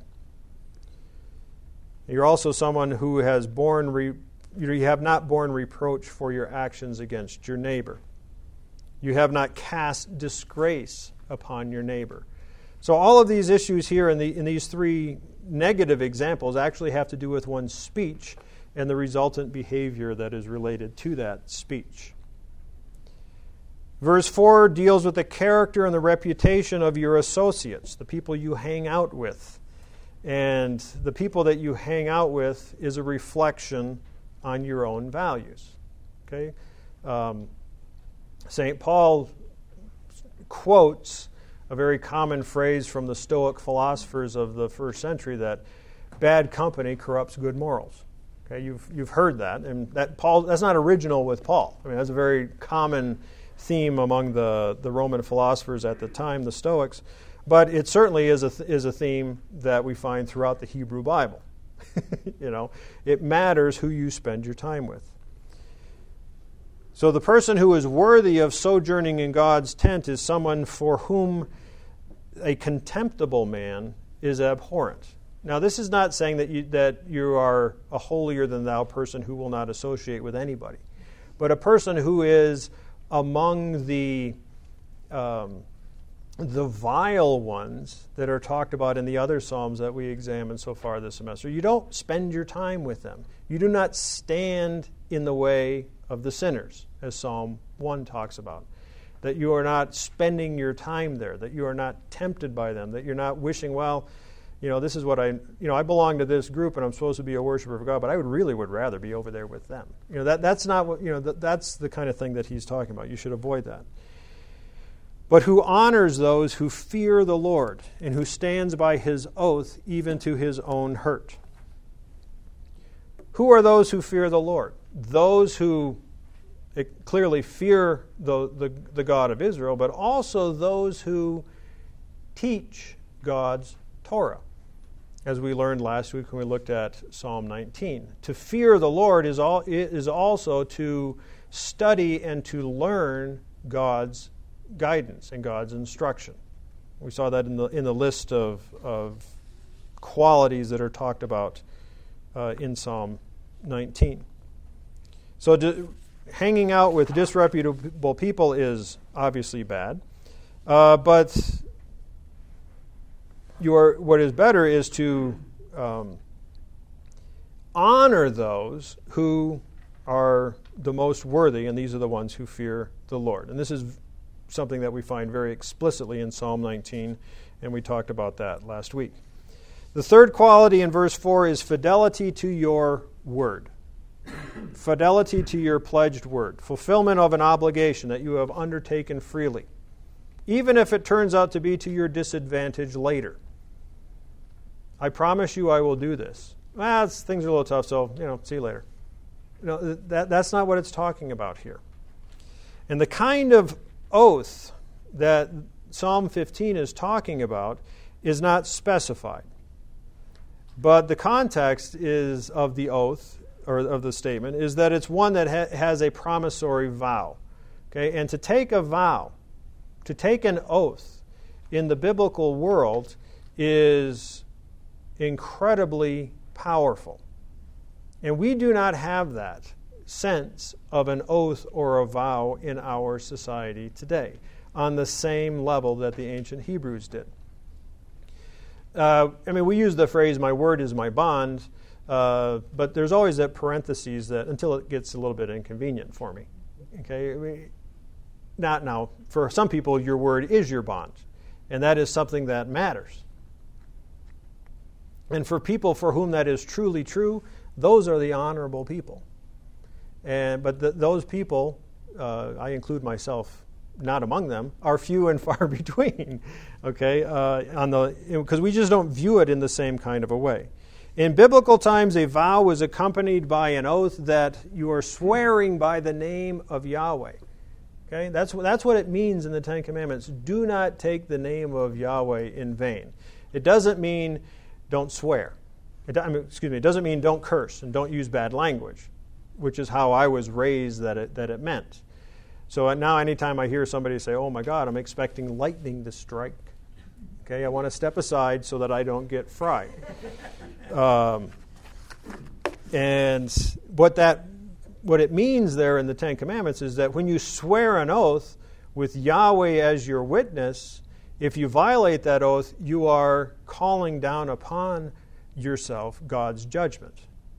You're also someone who has borne re- you have not borne reproach for your actions against your neighbor. You have not cast disgrace upon your neighbor. So all of these issues here in, the, in these three negative examples actually have to do with one's speech and the resultant behavior that is related to that speech. Verse four deals with the character and the reputation of your associates, the people you hang out with. And the people that you hang out with is a reflection on your own values. Okay, um, Saint Paul quotes a very common phrase from the Stoic philosophers of the first century that bad company corrupts good morals. Okay, you've you've heard that, and that Paul that's not original with Paul. I mean, that's a very common theme among the, the Roman philosophers at the time, the Stoics. But it certainly is a th- is a theme that we find throughout the Hebrew Bible. You know, it matters who you spend your time with. So the person who is worthy of sojourning in God's tent is someone for whom a contemptible man is abhorrent. Now, this is not saying that you, that you are a holier-than-thou person who will not associate with anybody, but a person who is among the um, the vile ones that are talked about in the other Psalms that we examined so far this semester. You don't spend your time with them. You do not stand in the way of the sinners, as Psalm one talks about. That you are not spending your time there, that you are not tempted by them, that you're not wishing, well, you know, this is what I, you know, I belong to this group and I'm supposed to be a worshiper of God, but I would really would rather be over there with them. You know, that that's not what, you know, that, that's the kind of thing that he's talking about. You should avoid that. But who honors those who fear the Lord and who stands by his oath even to his own hurt. Who are those who fear the Lord? Those who clearly fear the, the, the God of Israel, but also those who teach God's Torah, as we learned last week when we looked at Psalm nineteen. To fear the Lord is, all, is also to study and to learn God's guidance and God's instruction. We saw that in the in the list of, of qualities that are talked about uh, in Psalm nineteen. So to, hanging out with disreputable people is obviously bad, uh, but your what is better is to um, honor those who are the most worthy, and these are the ones who fear the Lord. And this is something that we find very explicitly in Psalm nineteen, and we talked about that last week. The third quality in verse four is fidelity to your word. Fidelity to your pledged word. Fulfillment of an obligation that you have undertaken freely, even if it turns out to be to your disadvantage later. I promise you I will do this. Well, things are a little tough, so, you know, see you later. You know, that, that's not what it's talking about here. And the kind of oath that Psalm fifteen is talking about is not specified. But the context is of the oath, or of the statement, is that it's one that ha- has a promissory vow. Okay? And to take a vow, to take an oath in the biblical world is incredibly powerful. And we do not have that sense of an oath or a vow in our society today on the same level that the ancient Hebrews did. Uh, I mean, we use the phrase, my word is my bond, uh, but there's always that parenthesis that until it gets a little bit inconvenient for me. Okay, I mean, not now. For some people, your word is your bond, and that is something that matters. And for people for whom that is truly true, those are the honorable people. And but the, those people, uh, I include myself not among them, are few and far between. Okay, uh, on the because we just don't view it in the same kind of a way. In biblical times, a vow was accompanied by an oath that you are swearing by the name of Yahweh. Okay, that's that's what it means in the Ten Commandments. Do not take the name of Yahweh in vain. It doesn't mean don't swear. It, I mean, excuse me. It doesn't mean don't curse and don't use bad language, which is how I was raised that it that it meant. So now, anytime I hear somebody say, "Oh my God, I'm expecting lightning to strike," okay, I want to step aside so that I don't get fried. Um, and what that what it means there in the Ten Commandments is that when you swear an oath with Yahweh as your witness, if you violate that oath, you are calling down upon yourself God's judgment.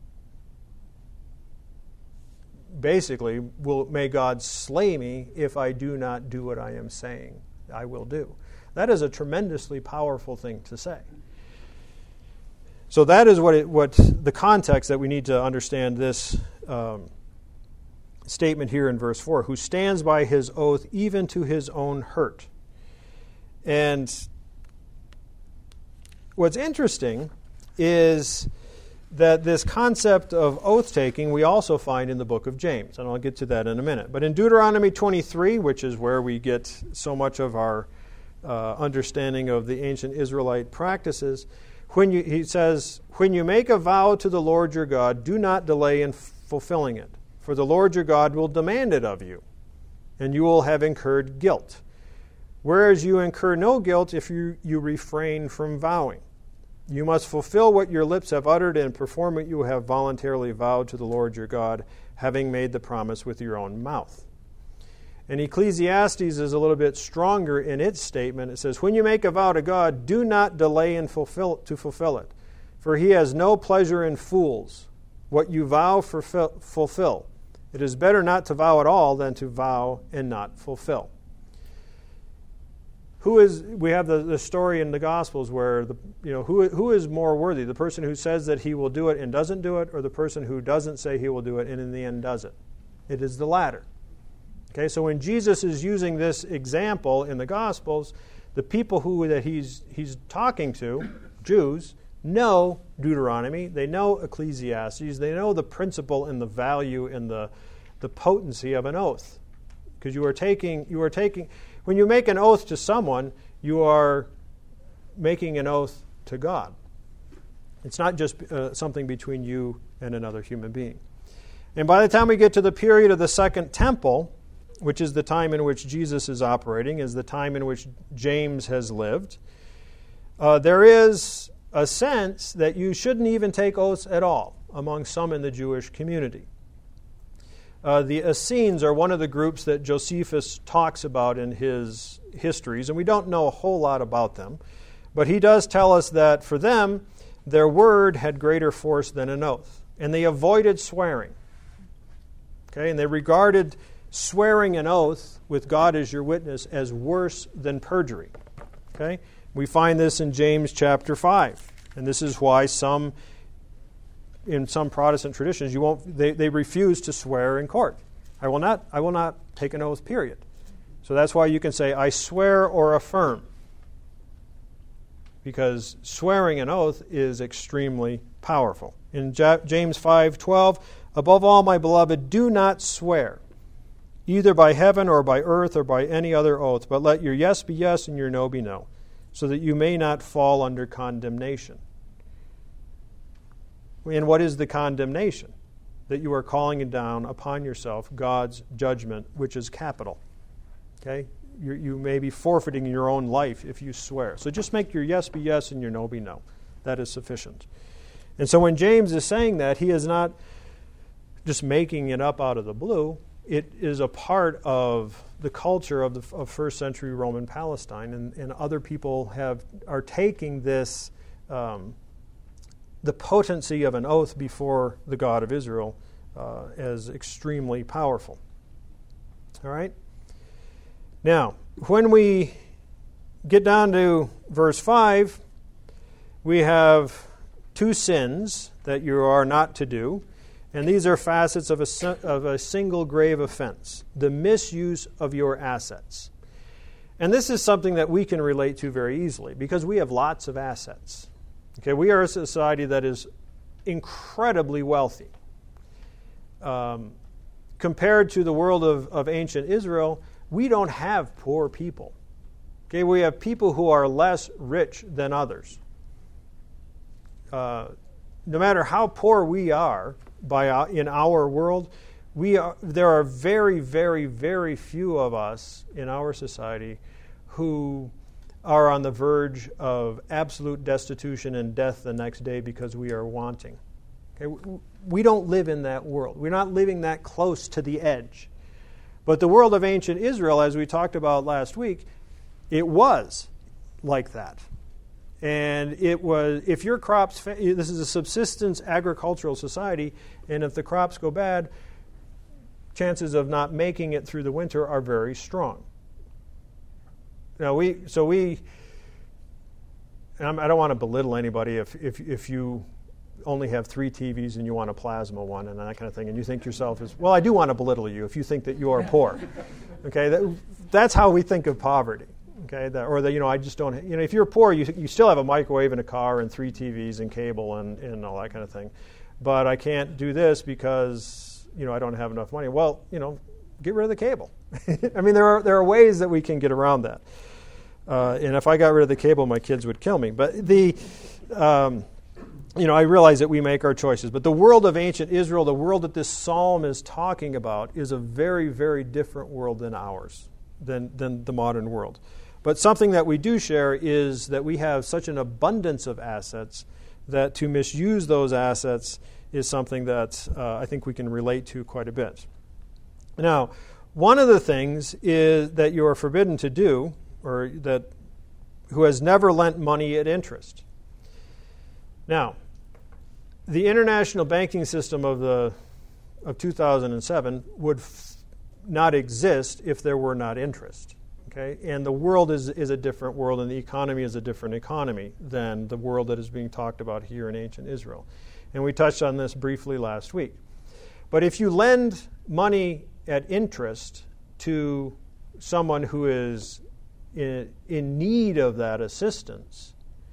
Basically, will, may God slay me if I do not do what I am saying I will do. That is a tremendously powerful thing to say. So that is what it, what the context that we need to understand this um, statement here in verse four, who stands by his oath even to his own hurt. And what's interesting is that this concept of oath-taking we also find in the book of James, and I'll get to that in a minute. But in Deuteronomy twenty-three, which is where we get so much of our uh, understanding of the ancient Israelite practices, when you, he says, when you make a vow to the Lord your God, do not delay in f- fulfilling it, for the Lord your God will demand it of you, and you will have incurred guilt. Whereas you incur no guilt if you, you refrain from vowing. You must fulfill what your lips have uttered and perform what you have voluntarily vowed to the Lord your God, having made the promise with your own mouth. And Ecclesiastes is a little bit stronger in its statement. It says, when you make a vow to God, do not delay in fulfill, to fulfill it, for he has no pleasure in fools. What you vow, fulfill. It is better not to vow at all than to vow and not fulfill. Who is? We have the, the story in the Gospels where the you know who who is more worthy, the person who says that he will do it and doesn't do it, or the person who doesn't say he will do it and in the end does it? It is the latter. Okay, so when Jesus is using this example in the Gospels, the people who that he's he's talking to, Jews, know Deuteronomy, they know Ecclesiastes, they know the principle and the value and the the potency of an oath, because you are taking you are taking. When you make an oath to someone, you are making an oath to God. It's not just uh, something between you and another human being. And by the time we get to the period of the Second Temple, which is the time in which Jesus is operating, is the time in which James has lived, uh, there is a sense that you shouldn't even take oaths at all among some in the Jewish community. Uh, the Essenes are one of the groups that Josephus talks about in his histories, and we don't know a whole lot about them. But he does tell us that for them, their word had greater force than an oath, and they avoided swearing. Okay, and they regarded swearing an oath with God as your witness as worse than perjury. Okay, we find this in James chapter five, and this is why some in some Protestant traditions, you won't. They, they refuse to swear in court. I will not. I will not take an oath. Period. So that's why you can say, "I swear or affirm," because swearing an oath is extremely powerful. In James five twelve, above all, my beloved, do not swear, either by heaven or by earth or by any other oath, but let your yes be yes and your no be no, so that you may not fall under condemnation. And what is the condemnation? That you are calling down upon yourself God's judgment, which is capital. Okay? You, you may be forfeiting your own life if you swear. So just make your yes be yes and your no be no. That is sufficient. And so when James is saying that, he is not just making it up out of the blue. It is a part of the culture of the of first century Roman Palestine, and, and other people have are taking this um, the potency of an oath before the God of Israel uh, as extremely powerful. All right? Now, when we get down to verse five, we have two sins that you are not to do, and these are facets of a, of a single grave offense, the misuse of your assets. And this is something that we can relate to very easily because we have lots of assets. Okay, we are a society that is incredibly wealthy. Um, compared to the world of, of ancient Israel, we don't have poor people. Okay, we have people who are less rich than others. Uh, no matter how poor we are by our, in our world, we are, there are very, very, very few of us in our society who are on the verge of absolute destitution and death the next day because we are wanting. Okay? We don't live in that world. We're not living that close to the edge. But the world of ancient Israel, as we talked about last week, it was like that. And it was, if your crops, this is a subsistence agricultural society, and if the crops go bad, chances of not making it through the winter are very strong. Now we, so we, and I don't want to belittle anybody if, if if you only have three T Vs and you want a plasma one and that kind of thing, and you think yourself is, well, I do want to belittle you if you think that you are poor. Okay, that, that's how we think of poverty. Okay, that, or that, you know, I just don't, you know, if you're poor, you you still have a microwave and a car and three T Vs and cable and, and all that kind of thing. But I can't do this because, you know, I don't have enough money. Well, you know, get rid of the cable. I mean, there are there are ways that we can get around that. Uh, and if I got rid of the cable, my kids would kill me. But the, um, you know, I realize that we make our choices. But the world of ancient Israel, the world that this psalm is talking about, is a very, very different world than ours, than than the modern world. But something that we do share is that we have such an abundance of assets that to misuse those assets is something that uh, I think we can relate to quite a bit. Now, one of the things is that you are forbidden to do, or that who has never lent money at interest. Now, the international banking system of the of two thousand seven would f- not exist if there were not interest. Okay, and the world is is a different world, and the economy is a different economy than the world that is being talked about here in ancient Israel. And we touched on this briefly last week. But if you lend money at interest to someone who is in, in need of that assistance,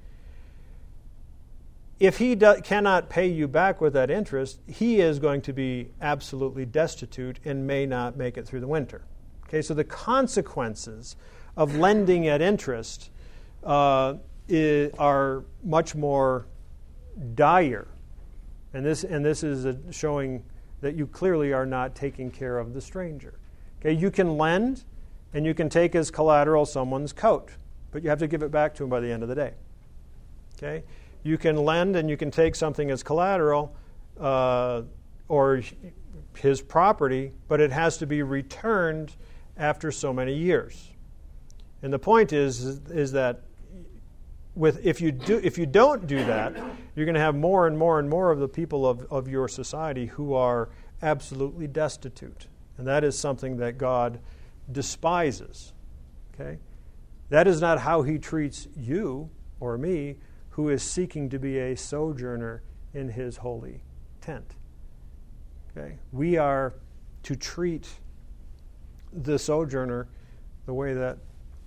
if he do, cannot pay you back with that interest, he is going to be absolutely destitute and may not make it through the winter. Okay, so the consequences of lending at interest uh, i- are much more dire. And this and this is a showing that you clearly are not taking care of the stranger. Okay, you can lend and you can take as collateral someone's coat, but you have to give it back to him by the end of the day. Okay, you can lend and you can take something as collateral uh, or his property, but it has to be returned after so many years. And the point is is that with if you do if you don't do that, you're going to have more and more and more of the people of, of your society who are absolutely destitute. And that is something that God despises. Okay? That is not how he treats you or me, who is seeking to be a sojourner in his holy tent. Okay? We are to treat the sojourner the way that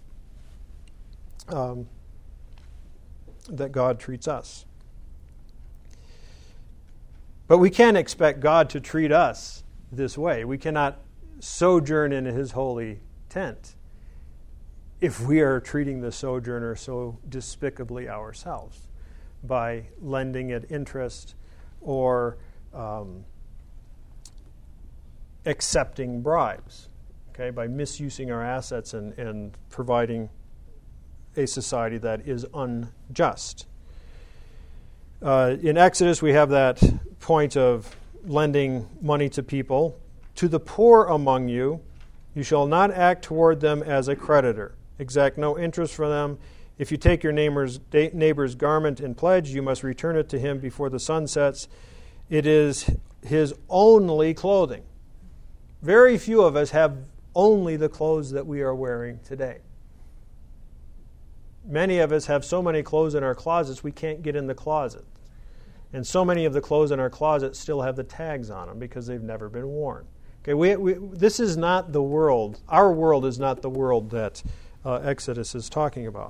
um, that God treats us. But we can't expect God to treat us this way. We cannot sojourn in his holy tent if we are treating the sojourner so despicably ourselves by lending at interest or um, accepting bribes, okay, by misusing our assets and, and providing a society that is unjust. Uh, in Exodus, we have that point of lending money to people. To the poor among you, you shall not act toward them as a creditor. Exact no interest for them. If you take your neighbor's, neighbor's garment in pledge, you must return it to him before the sun sets. It is his only clothing. Very few of us have only the clothes that we are wearing today. Many of us have so many clothes in our closets we can't get in the closet. And so many of the clothes in our closet still have the tags on them because they've never been worn. Okay, we, we, this is not the world. Our world is not the world that uh, Exodus is talking about.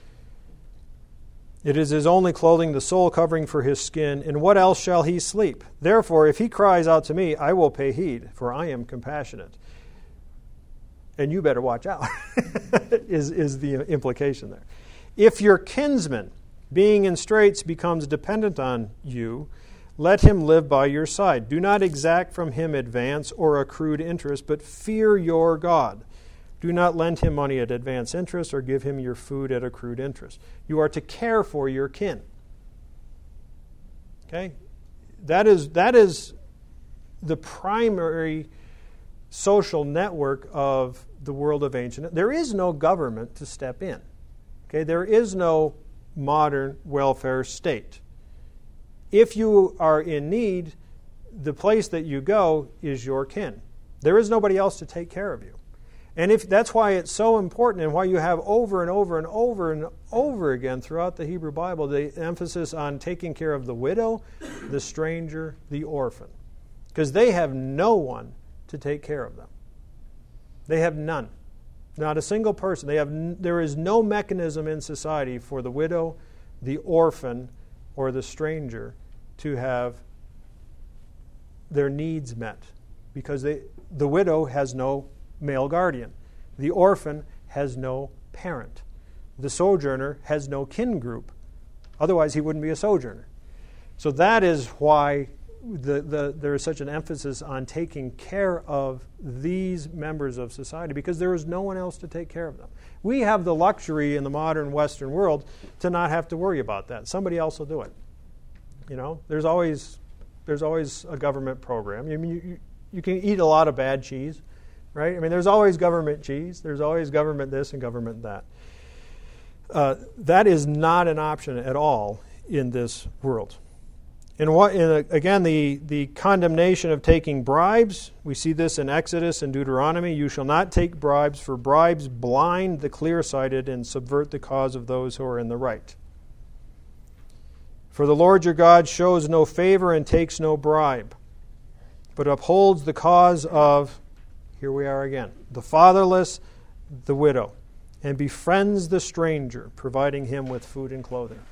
It is his only clothing, the sole covering for his skin. In what else shall he sleep? Therefore, if he cries out to me, I will pay heed, for I am compassionate. And you better watch out, is, is the implication there. If your kinsman, being in straits, becomes dependent on you, let him live by your side. Do not exact from him advance or accrued interest, but fear your God. Do not lend him money at advance interest or give him your food at accrued interest. You are to care for your kin. Okay? That is, that is the primary social network of the world of ancient. There is no government to step in. Okay? There is no modern welfare state. If you are in need, the place that you go is your kin. There is nobody else to take care of you. And if that's why it's so important and why you have over and over and over and over again throughout the Hebrew Bible the emphasis on taking care of the widow, the stranger, the orphan. Because they have no one to take care of them. They have none. Not a single person. They have. N- there is no mechanism in society for the widow, the orphan, or the stranger to have their needs met. Because they, the widow has no male guardian. The orphan has no parent. The sojourner has no kin group. Otherwise, he wouldn't be a sojourner. So that is why the, the, there is such an emphasis on taking care of these members of society, because there is no one else to take care of them. We have the luxury in the modern Western world to not have to worry about that. Somebody else will do it. You know, there's always there's always a government program. I mean, you, you, you can eat a lot of bad cheese. Right? I mean, there's always government cheese. There's always government this and government that. Uh, that is not an option at all in this world. And what, in, again, the, the condemnation of taking bribes, we see this in Exodus and Deuteronomy. You shall not take bribes, for bribes blind the clear-sighted and subvert the cause of those who are in the right. For the Lord your God shows no favor and takes no bribe, but upholds the cause of, here we are again, the fatherless, the widow, and befriends the stranger, providing him with food and clothing.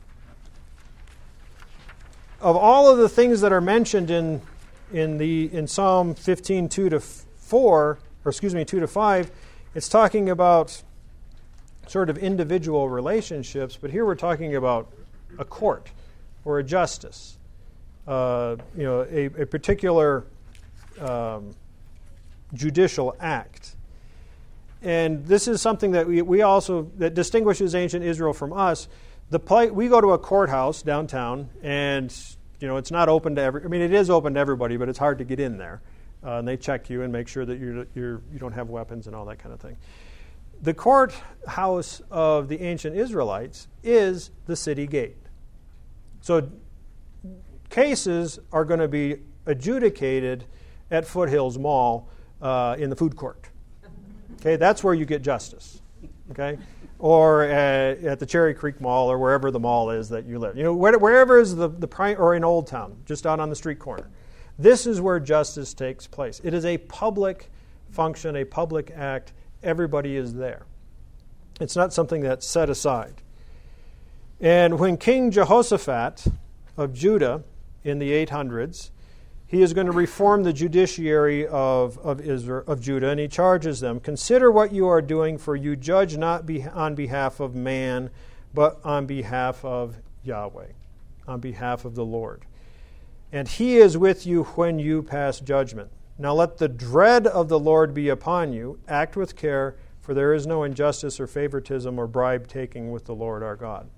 Of all of the things that are mentioned in in the in Psalm fifteen, two to four, or excuse me, two to five, it's talking about sort of individual relationships, but here we're talking about a court or a justice, uh, you know, a, a particular um, judicial act. And this is something that we, we also, that distinguishes ancient Israel from us. The pla- we go to a courthouse downtown, and, you know, it's not open to every, I mean, it is open to everybody, but it's hard to get in there. Uh, and they check you and make sure that you're, you're, you don't have weapons and all that kind of thing. The courthouse of the ancient Israelites is the city gate. So cases are going to be adjudicated at Foothills Mall uh, in the food court. Okay, that's where you get justice. Okay, or at, at the Cherry Creek Mall or wherever the mall is that you live. You know, where, wherever is the the prime, or in Old Town, just out on the street corner. This is where justice takes place. It is a public function, a public act. Everybody is there. It's not something that's set aside. And when King Jehoshaphat of Judah in the eight hundreds, he is going to reform the judiciary of, of Israel, of Judah, and he charges them, "Consider what you are doing, for you judge not be, on behalf of man, but on behalf of Yahweh, on behalf of the Lord. And he is with you when you pass judgment. Now let the dread of the Lord be upon you. Act with care, for there is no injustice or favoritism or bribe-taking with the Lord our God."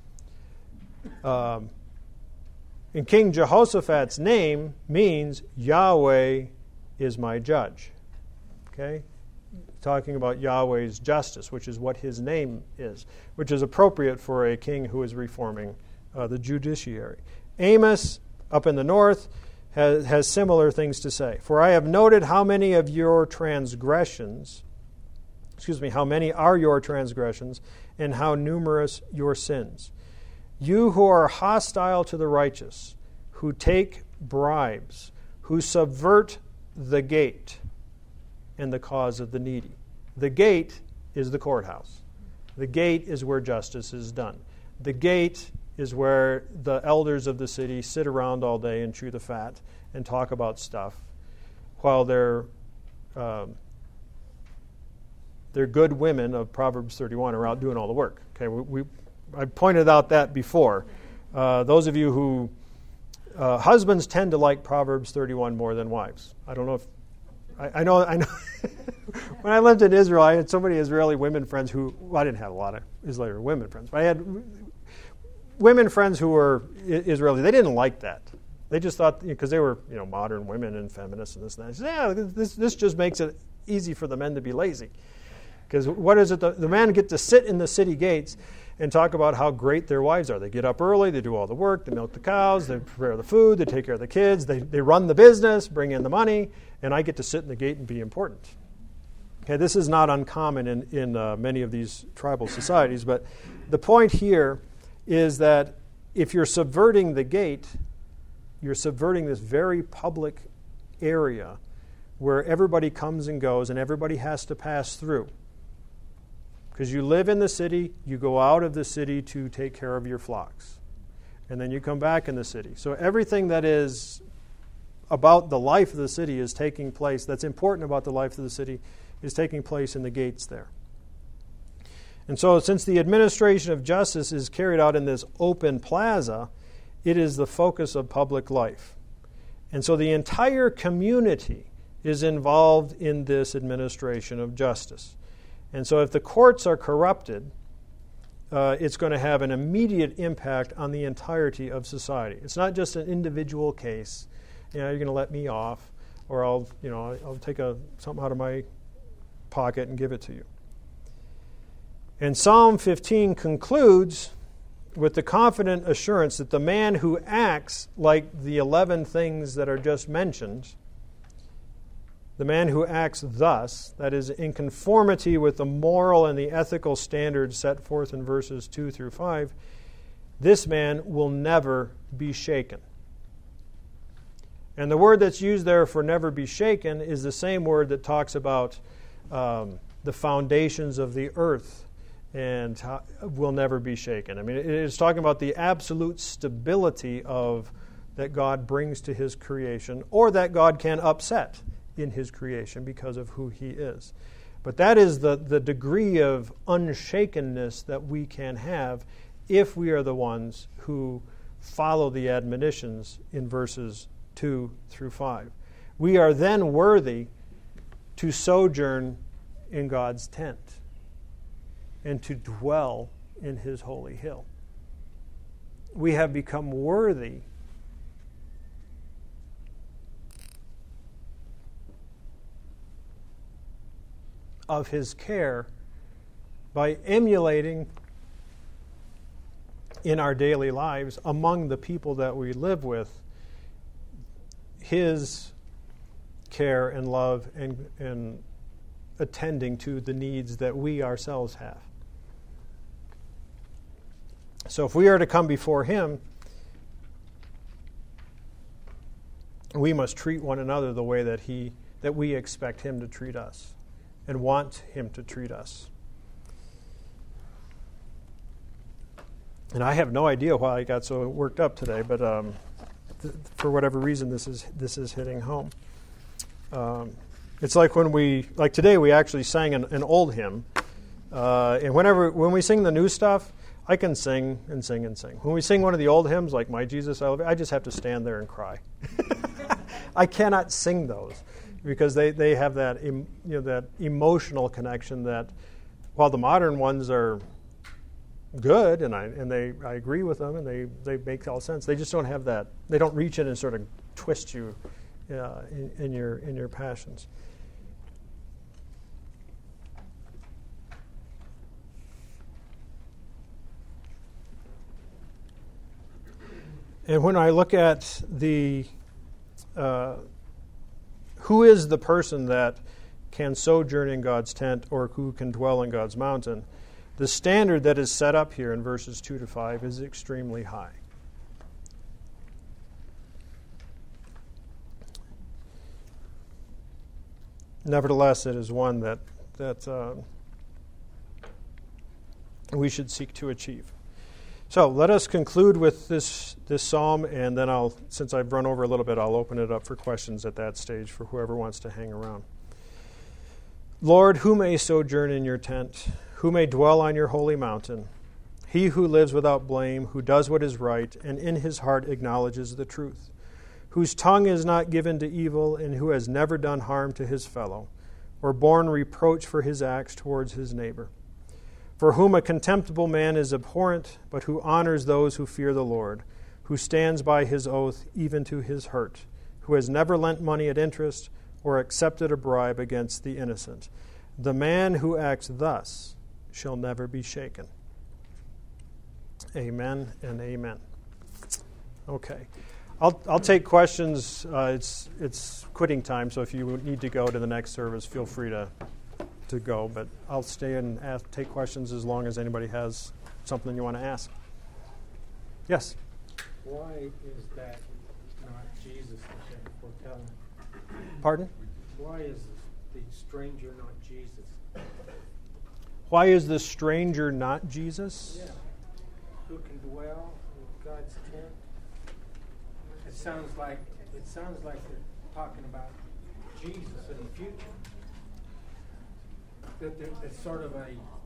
Um, and King Jehoshaphat's name means Yahweh is my judge. Okay? Talking about Yahweh's justice, which is what his name is, which is appropriate for a king who is reforming uh, the judiciary. Amos, up in the north, has, has similar things to say. "For I have noted how many of your transgressions, excuse me, how many are your transgressions, and how numerous your sins. You who are hostile to the righteous, who take bribes, who subvert the gate and the cause of the needy." The gate is the courthouse. The gate is where justice is done. The gate is where the elders of the city sit around all day and chew the fat and talk about stuff while their um, their good women of Proverbs thirty-one are out doing all the work. Okay, we, we I pointed out that before. Uh, those of you who uh, husbands tend to like Proverbs thirty-one more than wives. I don't know if I, I know. I know. When I lived in Israel, I had so many Israeli women friends who well, I didn't have a lot of Israeli women friends, but I had women friends who were Israeli. They didn't like that. They just thought, because they were, you know, modern women and feminists and this and that. They said, yeah, this this just makes it easy for the men to be lazy. Because what is it? The, the men get to sit in the city gates and talk about how great their wives are. They get up early, they do all the work, they milk the cows, they prepare the food, they take care of the kids, they, they run the business, bring in the money, and I get to sit in the gate and be important. Okay, this is not uncommon in, in uh, many of these tribal societies, but the point here is that if you're subverting the gate, you're subverting this very public area where everybody comes and goes and everybody has to pass through. Because you live in the city, you go out of the city to take care of your flocks. And then you come back in the city. So everything that is about the life of the city is taking place, that's important about the life of the city, is taking place in the gates there. And so since the administration of justice is carried out in this open plaza, it is the focus of public life. And so the entire community is involved in this administration of justice. And so if the courts are corrupted, uh, it's going to have an immediate impact on the entirety of society. It's not just an individual case. You know, you're going to let me off, or I'll, you know, I'll take a something out of my pocket and give it to you. And Psalm fifteen concludes with the confident assurance that the man who acts like the eleven things that are just mentioned, the man who acts thus, that is, in conformity with the moral and the ethical standards set forth in verses two through five, this man will never be shaken. And the word that's used there for never be shaken is the same word that talks about um, the foundations of the earth and how, will never be shaken. I mean, it is talking about the absolute stability of that God brings to his creation, or that God can upset in his creation because of who he is. But that is the, the degree of unshakenness that we can have if we are the ones who follow the admonitions in verses two through five. We are then worthy to sojourn in God's tent and to dwell in his holy hill. We have become worthy of his care by emulating in our daily lives among the people that we live with his care and love and, and attending to the needs that we ourselves have. So if we are to come before him, we must treat one another the way that he that we expect him to treat us and want him to treat us. And I have no idea why I got so worked up today, but um, th- for whatever reason, this is this is hitting home. Um, it's like when we, like today, we actually sang an, an old hymn, uh, and whenever when we sing the new stuff, I can sing and sing and sing. When we sing one of the old hymns, like "My Jesus, I Love You," I just have to stand there and cry. I cannot sing those because they, they have that em, you know that emotional connection that, while the modern ones are good, and I and they I agree with them, and they, they make all sense. They just don't have that. They don't reach in and sort of twist you uh, in, in your in your passions. And when I look at the uh, who is the person that can sojourn in God's tent or who can dwell in God's mountain, the standard that is set up here in verses two to five is extremely high. Nevertheless, it is one that that uh, we should seek to achieve. So let us conclude with this this psalm, and then I'll, since I've run over a little bit, I'll open it up for questions at that stage for whoever wants to hang around. Lord, who may sojourn in your tent? Who may dwell on your holy mountain? He who lives without blame, who does what is right, and in his heart acknowledges the truth, whose tongue is not given to evil, and who has never done harm to his fellow, or borne reproach for his acts towards his neighbor. For whom a contemptible man is abhorrent, but who honors those who fear the Lord, who stands by his oath even to his hurt, who has never lent money at interest or accepted a bribe against the innocent. The man who acts thus shall never be shaken. Amen and amen. Okay. I'll I'll take questions. Uh, it's it's quitting time, so if you need to go to the next service, feel free to to go, but I'll stay and ask, take questions as long as anybody has something you want to ask. Yes? Why is that not Jesus that they're foretelling? Pardon? Why is the stranger not Jesus? Why is the stranger not Jesus? Yeah. Who can dwell in God's tent? It sounds like it sounds like they're talking about Jesus in the future. That it's sort of a,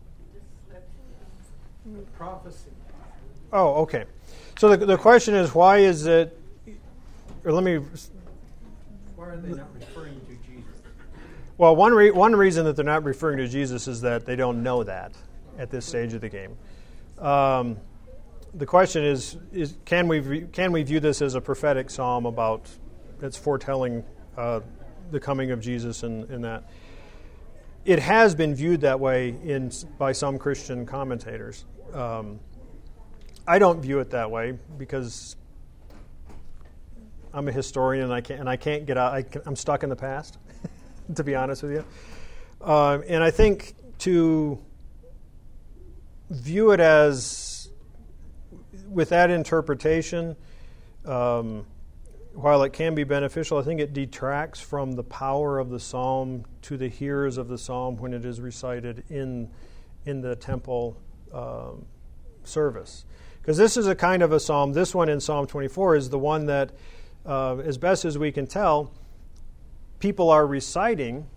a prophecy. Oh, okay. So the the question is, why is it? Or let me. Why are they not referring to Jesus? Well, one re- one reason that they're not referring to Jesus is that they don't know that at this stage of the game. Um, the question is: is can we re- can we view this as a prophetic psalm about that's foretelling uh, the coming of Jesus and, and that? It has been viewed that way in by some Christian commentators. Um, I don't view it that way because I'm a historian and I can't and I can't get out. I can, I'm stuck in the past, to be honest with you. Um, and I think to view it as with that interpretation, um, while it can be beneficial, I think it detracts from the power of the psalm to the hearers of the psalm when it is recited in in the temple um, service. Because this is a kind of a psalm, this one in Psalm twenty-four is the one that, uh, as best as we can tell, people are reciting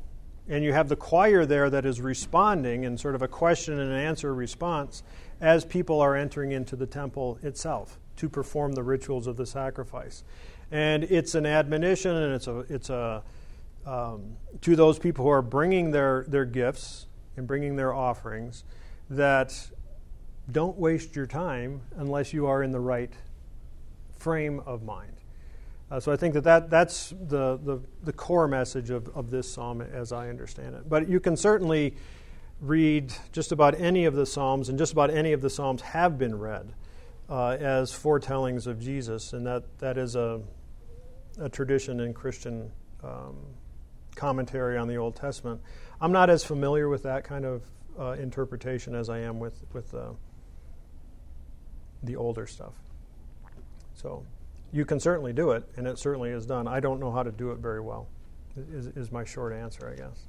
And you have the choir there that is responding in sort of a question and answer response as people are entering into the temple itself to perform the rituals of the sacrifice. And it's an admonition, and it's a it's a um, to those people who are bringing their, their gifts and bringing their offerings, that don't waste your time unless you are in the right frame of mind. Uh, so I think that, that that's the, the, the core message of, of this psalm as I understand it. But you can certainly read just about any of the psalms, and just about any of the psalms have been read uh, as foretellings of Jesus, and that, that is a, a tradition in Christian um, commentary on the Old Testament. I'm not as familiar with that kind of uh, interpretation as I am with, with uh, the older stuff. So you can certainly do it, and it certainly is done. I don't know how to do it very well, is, is my short answer, I guess.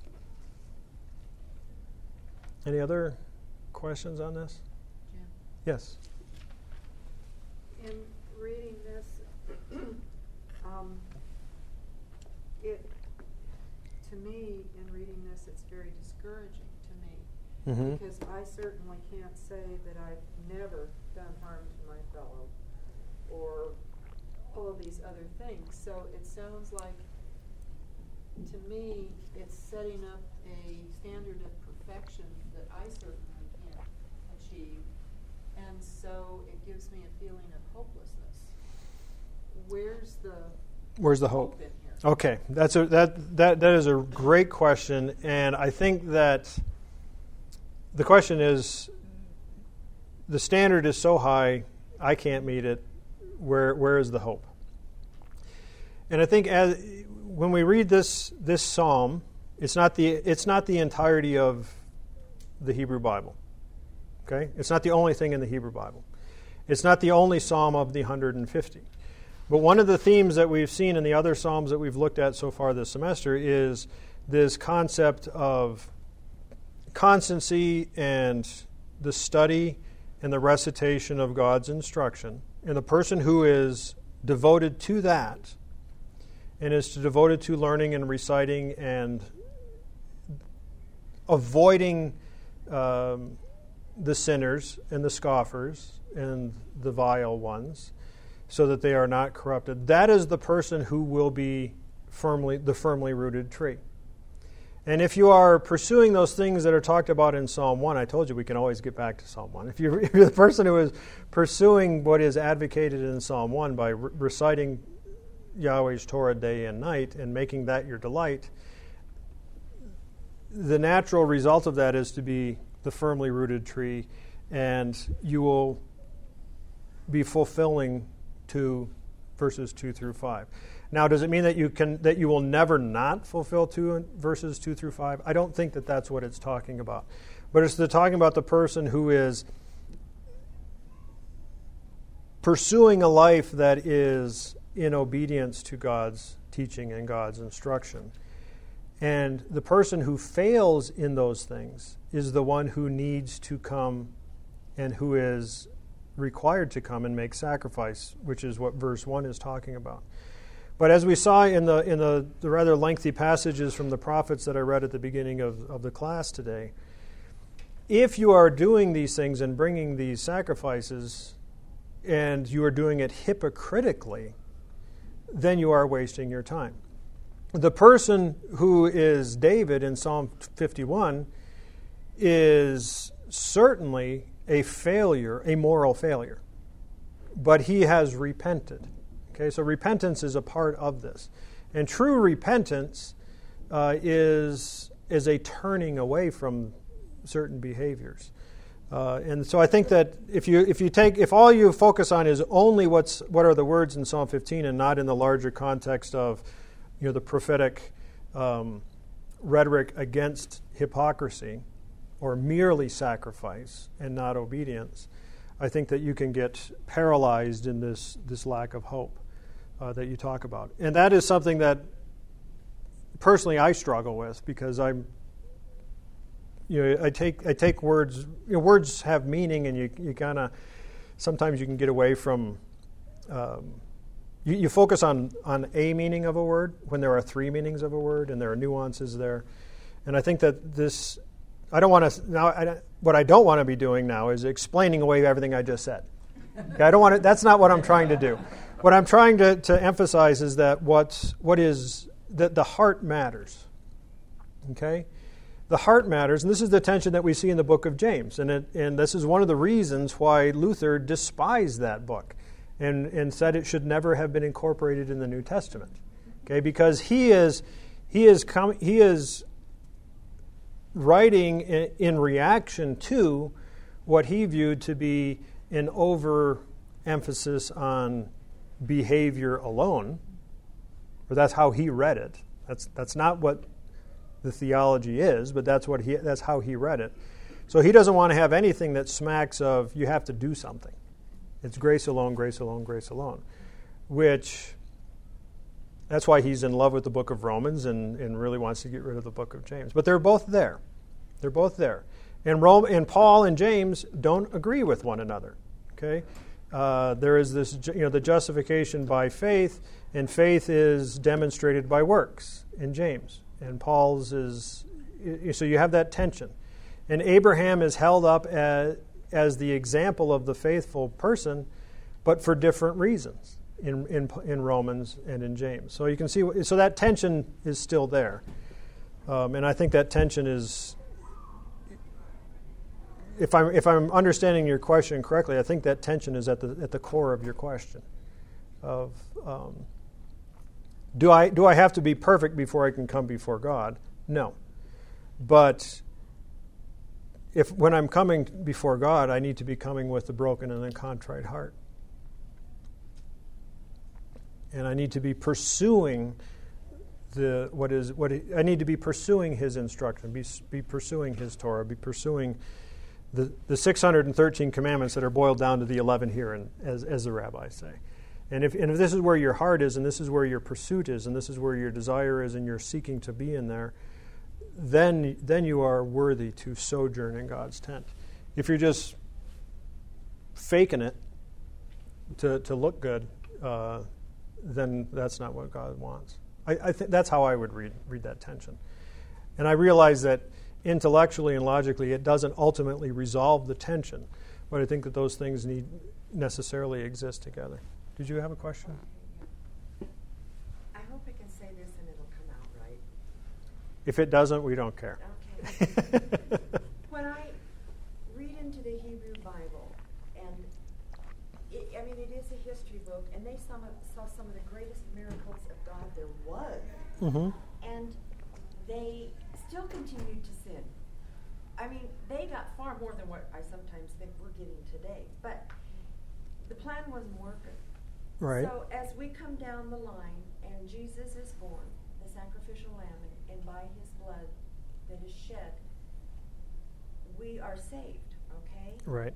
Any other questions on this? Jim? Yes. In reading this, um, it, to me, in reading this, it's very discouraging to me, Mm-hmm. because I certainly can't say that I've never done harm to my fellow, or all of these other things. So it sounds like, to me, it's setting up a standard of perfection that I certainly can't achieve. And so it gives me a feeling of hopelessness. Where's the Where's the hope? hope in here? Okay, that's a that that that is a great question, and I think that the question is, the standard is so high, I can't meet it. Where where is the hope? And I think as when we read this this psalm, it's not the it's not the entirety of the Hebrew Bible. Okay, it's not the only thing in the Hebrew Bible. It's not the only psalm of the one hundred fifty. But one of the themes that we've seen in the other psalms that we've looked at so far this semester is this concept of constancy and the study and the recitation of God's instruction. And the person who is devoted to that and is devoted to learning and reciting and avoiding um, the sinners and the scoffers and the vile ones, so that they are not corrupted. That is the person who will be firmly the firmly rooted tree. And if you are pursuing those things that are talked about in Psalm one, I told you we can always get back to Psalm one. If you're, if you're the person who is pursuing what is advocated in Psalm one by re- reciting Yahweh's Torah day and night and making that your delight, the natural result of that is to be the firmly rooted tree, and you will be fulfilling two verses two through five. Now, does it mean that you can that you will never not fulfill two verses two through five? I don't think that that's what it's talking about. But it's the talking about the person who is pursuing a life that is in obedience to God's teaching and God's instruction. And the person who fails in those things is the one who needs to come and who is required to come and make sacrifice, which is what verse one is talking about. But as we saw in the in the, the rather lengthy passages from the prophets that I read at the beginning of, of the class today, if you are doing these things and bringing these sacrifices and you are doing it hypocritically, then you are wasting your time. The person who is David in Psalm fifty-one is certainly a failure, a moral failure. But he has repented. Okay, so repentance is a part of this. And true repentance uh, is, is a turning away from certain behaviors. Uh, and so I think that if you if you take if all you focus on is only what's what are the words in Psalm fifteen and not in the larger context of, you know, the prophetic um, rhetoric against hypocrisy, or merely sacrifice and not obedience, I think that you can get paralyzed in this, this lack of hope uh, that you talk about. And that is something that personally I struggle with, because I'm, you know, I take I take words, you know, words have meaning, and you you kind of, sometimes you can get away from, um, you, you focus on, on a meaning of a word when there are three meanings of a word and there are nuances there. And I think that this, I don't want to, now, I, what I don't want to be doing now is explaining away everything I just said. Okay, I don't want to, that's not what I'm trying to do. What I'm trying to, to emphasize is that what, what is, that the heart matters. Okay? The heart matters, and this is the tension that we see in the book of James. And, it, and this is one of the reasons why Luther despised that book and, and said it should never have been incorporated in the New Testament. Okay? Because he is, he is, com- he is writing in, in reaction to what he viewed to be an overemphasis on behavior alone, or that's how he read it. That's that's not what the theology is, but that's what he that's how he read it. So he doesn't want to have anything that smacks of you have to do something. It's grace alone, grace alone, grace alone. Which that's why he's in love with the book of Romans and, and really wants to get rid of the book of James. But they're both there. They're both there. And Rome and Paul and James don't agree with one another. Okay? Uh, there is this, you know, the justification by faith, and faith is demonstrated by works in James. And Paul's is, so you have that tension. And Abraham is held up as, as the example of the faithful person, but for different reasons in, in in Romans and in James. So you can see, so that tension is still there. Um, and I think that tension is, if I'm if I'm understanding your question correctly, I think that tension is at the at the core of your question. Of um, do I do I have to be perfect before I can come before God? No, but if when I'm coming before God, I need to be coming with a broken and a contrite heart, and I need to be pursuing the what is what it, I need to be pursuing His instruction, be be pursuing His Torah, be pursuing the the six hundred thirteen commandments that are boiled down to the eleven here, and as as the rabbis say. And if and if this is where your heart is, and this is where your pursuit is, and this is where your desire is, and you're seeking to be in there, then then you are worthy to sojourn in God's tent. If you're just faking it to to look good, uh, then that's not what God wants. I, I think that's how I would read read that tension. And I realize that intellectually and logically it doesn't ultimately resolve the tension, but I think that those things need necessarily exist together. Did you have a question? I hope I can say this and it'll come out right. If it doesn't, we don't care. Okay. When I read into the Hebrew Bible, and it, I mean, it is a history book, and they some of, saw some of the greatest miracles of God there was, Mm-hmm. and they still continued to sin. I mean, they got far more than what I sometimes think we're getting today, but the plan wasn't working. Right. So as we come down the line and Jesus is born, the sacrificial lamb, and, and by his blood that is shed, we are saved, okay? Right.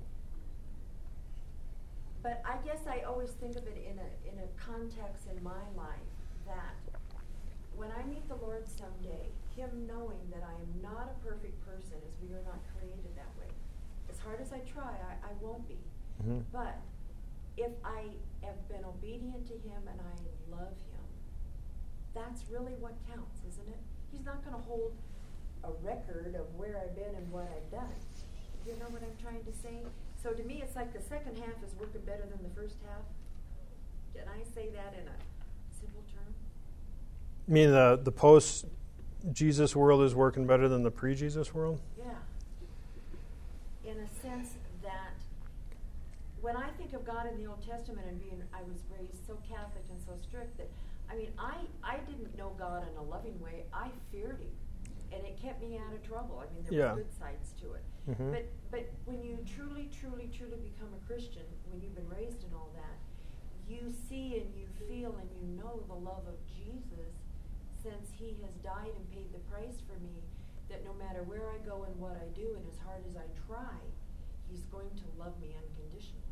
But I guess I always think of it in a in a context in my life that when I meet the Lord someday, him knowing that I am not a perfect person, as we are not created that way. As hard as I try, I, I won't be. Mm-hmm. But if I have been obedient to him and I love him, that's really what counts, isn't it? He's not going to hold a record of where I've been and what I've done. You know what I'm trying to say? So to me, it's like the second half is working better than the first half. Can I say that in a simple term? You mean the, the post-Jesus world is working better than the pre-Jesus world? Yeah. In a sense that when I think of God in the Old Testament and being, I was raised so Catholic and so strict that, I mean, I, I didn't know God in a loving way. I feared him. And it kept me out of trouble. I mean, there Yeah. were good sides to it. Mm-hmm. But but when you truly, truly, truly become a Christian, when you've been raised in all that, you see and you feel and you know the love of Jesus, since he has died and paid the price for me, that no matter where I go and what I do and as hard as I try, he's going to love me unconditionally.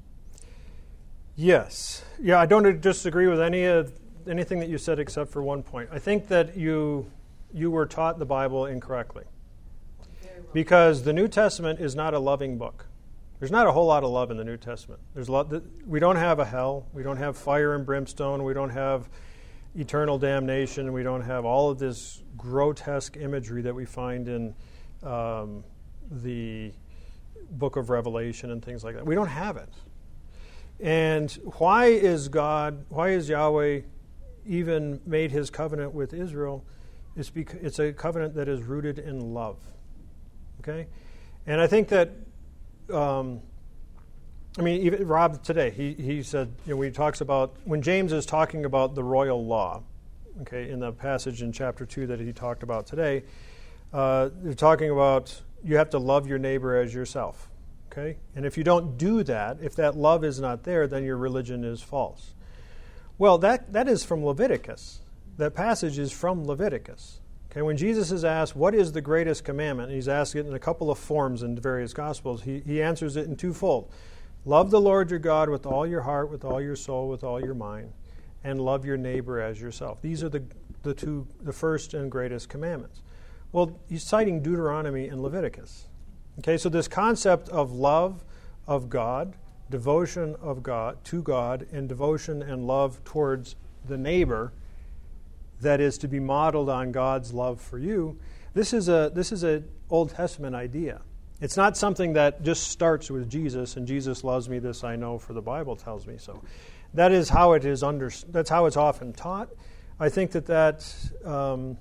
Yes. Yeah, I don't disagree with any of anything that you said except for one point. I think that you you were taught the Bible incorrectly. Very well. Because the New Testament is not a loving book. There's not a whole lot of love in the New Testament. There's a lot that, we don't have a hell. We don't have fire and brimstone. We don't have eternal damnation. We don't have all of this grotesque imagery that we find in um, the book of Revelation and things like that. We don't have it. And why is God, why is Yahweh even made his covenant with Israel? It's because it's a covenant that is rooted in love. Okay? And I think that, um, I mean, even Rob today, he, he said, you know, when he talks about, when James is talking about the royal law, okay, in the passage in chapter two that he talked about today, uh, they're talking about you have to love your neighbor as yourself, okay? And if you don't do that, if that love is not there, then your religion is false. Well, that, that is from Leviticus. That passage is from Leviticus. Okay, when Jesus is asked, what is the greatest commandment? And he's asked it in a couple of forms in the various Gospels. He, he answers it in twofold. Love the Lord your God with all your heart, with all your soul, with all your mind, and love your neighbor as yourself. These are the, the two, the first and greatest commandments. Well, he's citing Deuteronomy and Leviticus. Okay, so this concept of love of God, devotion of God to God, and devotion and love towards the neighbor that is to be modeled on God's love for you, this is a this is an Old Testament idea. It's not something that just starts with Jesus, and Jesus loves me, this I know, for the Bible tells me so. That is how it is under. That's how it's often taught. I think that that um,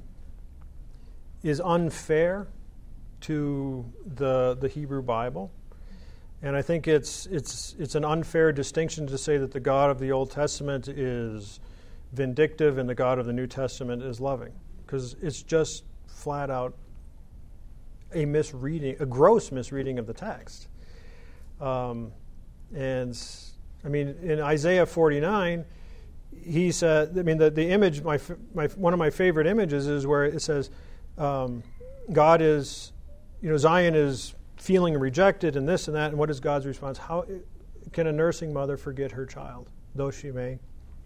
is unfair to the the Hebrew Bible, and I think it's it's it's an unfair distinction to say that the God of the Old Testament is vindictive and the God of the New Testament is loving, because it's just flat out a misreading, a gross misreading of the text. Um, and I mean, in Isaiah forty-nine, he said, I mean, the, the image, my, my one of my favorite images is where it says, um, God is, you know, Zion is feeling rejected and this and that, and what is God's response? How can a nursing mother forget her child, though she may?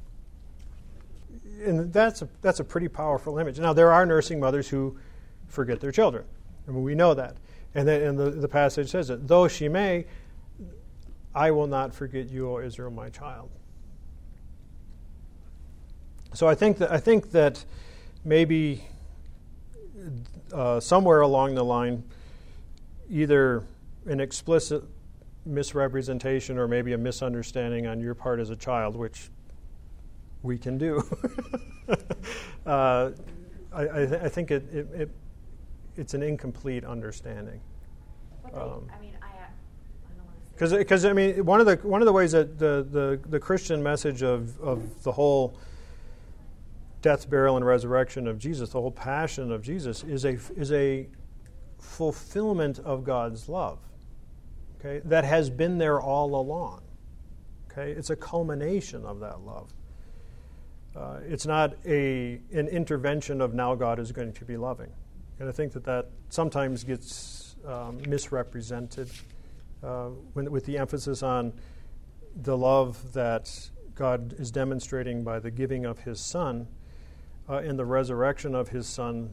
And that's a, that's a pretty powerful image. Now, there are nursing mothers who forget their children. I mean, we know that. And, then, and the, the passage says it. Though she may, I will not forget you, O Israel, my child. So I think that I think that maybe uh, somewhere along the line, either an explicit misrepresentation or maybe a misunderstanding on your part as a child, which we can do. uh, I, I, th- I think it, it, it it's an incomplete understanding. Well, they, Um, I mean, I, I don't want to say. Because, because I mean, one of the one of the ways that the, the, the Christian message of, of the whole death, burial, and resurrection of Jesus, the whole passion of Jesus, is a is a fulfillment of God's love. Okay, that has been there all along. Okay, it's a culmination of that love. Uh, it's not a an intervention of now God is going to be loving. And I think that that sometimes gets um, misrepresented uh, when, with the emphasis on the love that God is demonstrating by the giving of His Son uh, and the resurrection of His Son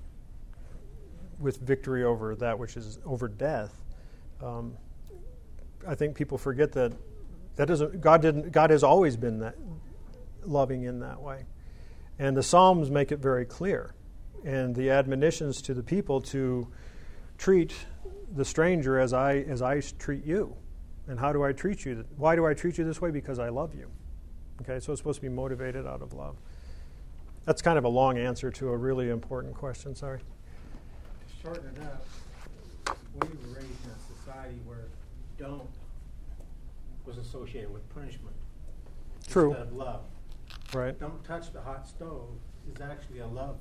with victory over that which is over death. Um, I think people forget that that doesn't God didn't God has always been that loving in that way, and the Psalms make it very clear. And the admonitions to the people to treat the stranger as I as I treat you. And how do I treat you? Why do I treat you this way? Because I love you. Okay, so it's supposed to be motivated out of love. That's kind of a long answer to a really important question. Sorry. To shorten it up, we were raised in a society where don't was associated with punishment. True. Instead of love. Right. Don't touch the hot stove is actually a love.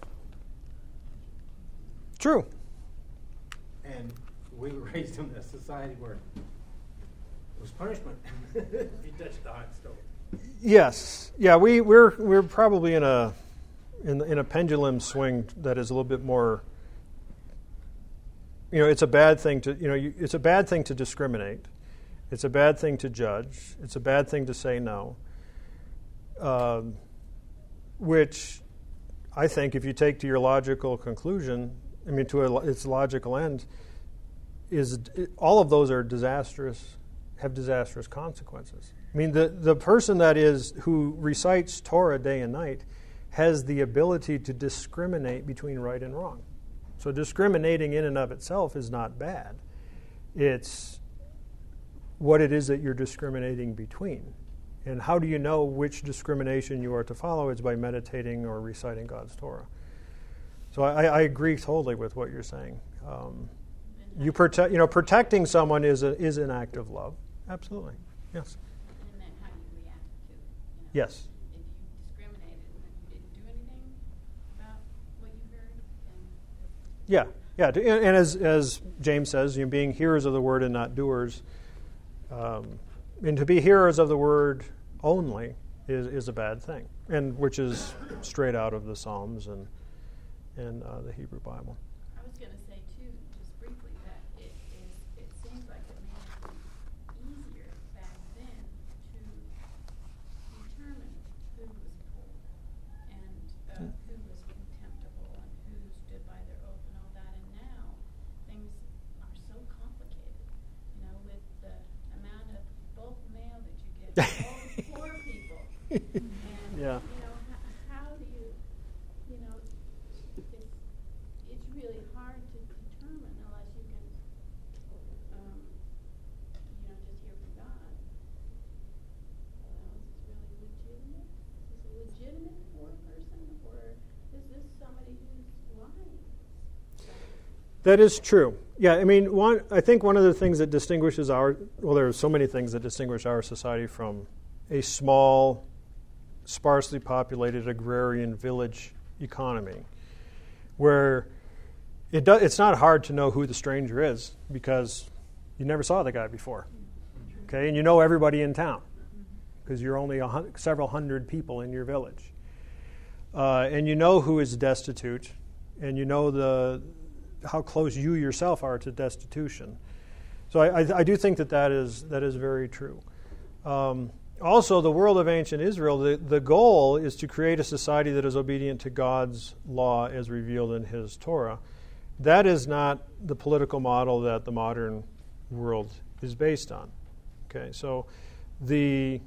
True. And we were raised in a society where it was punishment if you touched the hot stove. Yes. Yeah, we, we're we're probably in a in in a pendulum swing that is a little bit more. You know, it's a bad thing to you know you, it's a bad thing to discriminate. It's a bad thing to judge. It's a bad thing to say no. Um, which I think, if you take to your logical conclusion, I mean, to a, its logical end, is it, all of those are disastrous, have disastrous consequences. I mean, the, the person that is who recites Torah day and night has the ability to discriminate between right and wrong. So discriminating in and of itself is not bad. It's what it is that you're discriminating between. And how do you know which discrimination you are to follow? It's by meditating or reciting God's Torah. So I, I agree totally with what you're saying. Um, you protect, you know, protecting someone is a, is an act of love. Absolutely, yes. And then how you react to it. You know? Yes. If you discriminated and you didn't do anything about what you heard, then Yeah, yeah. to- And, and as as James says, you know, being hearers of the word and not doers, um, and to be hearers of the word only is is a bad thing, and which is straight out of the Psalms and and uh, the Hebrew Bible. I was going to say too, just briefly, that it is. It seems like it may have been easier back then to determine who was poor and uh, who was contemptible and who stood by their oath and all that. And now things are so complicated. You know, with the amount of bulk mail that you get, all the poor people, and Yeah. you know, how, how do you, you know, it's, it's really hard to determine unless you can, um, you know, just hear from God. Well, is this really legitimate? Is this a legitimate poor person, or is this somebody who's lying? That is true. Yeah, I mean, one. I think one of the things that distinguishes our well, there are so many things that distinguish our society from a small, sparsely populated agrarian village economy, where it do, it's not hard to know who the stranger is because you never saw the guy before, okay, and you know everybody in town because you're only a hun- several hundred people in your village, uh, and you know who is destitute, and you know the how close you yourself are to destitution. So I, I, I do think that that is that is very true. Um, Also, the world of ancient Israel, the, the goal is to create a society that is obedient to God's law as revealed in His Torah. That is not the political model that the modern world is based on. Okay, so the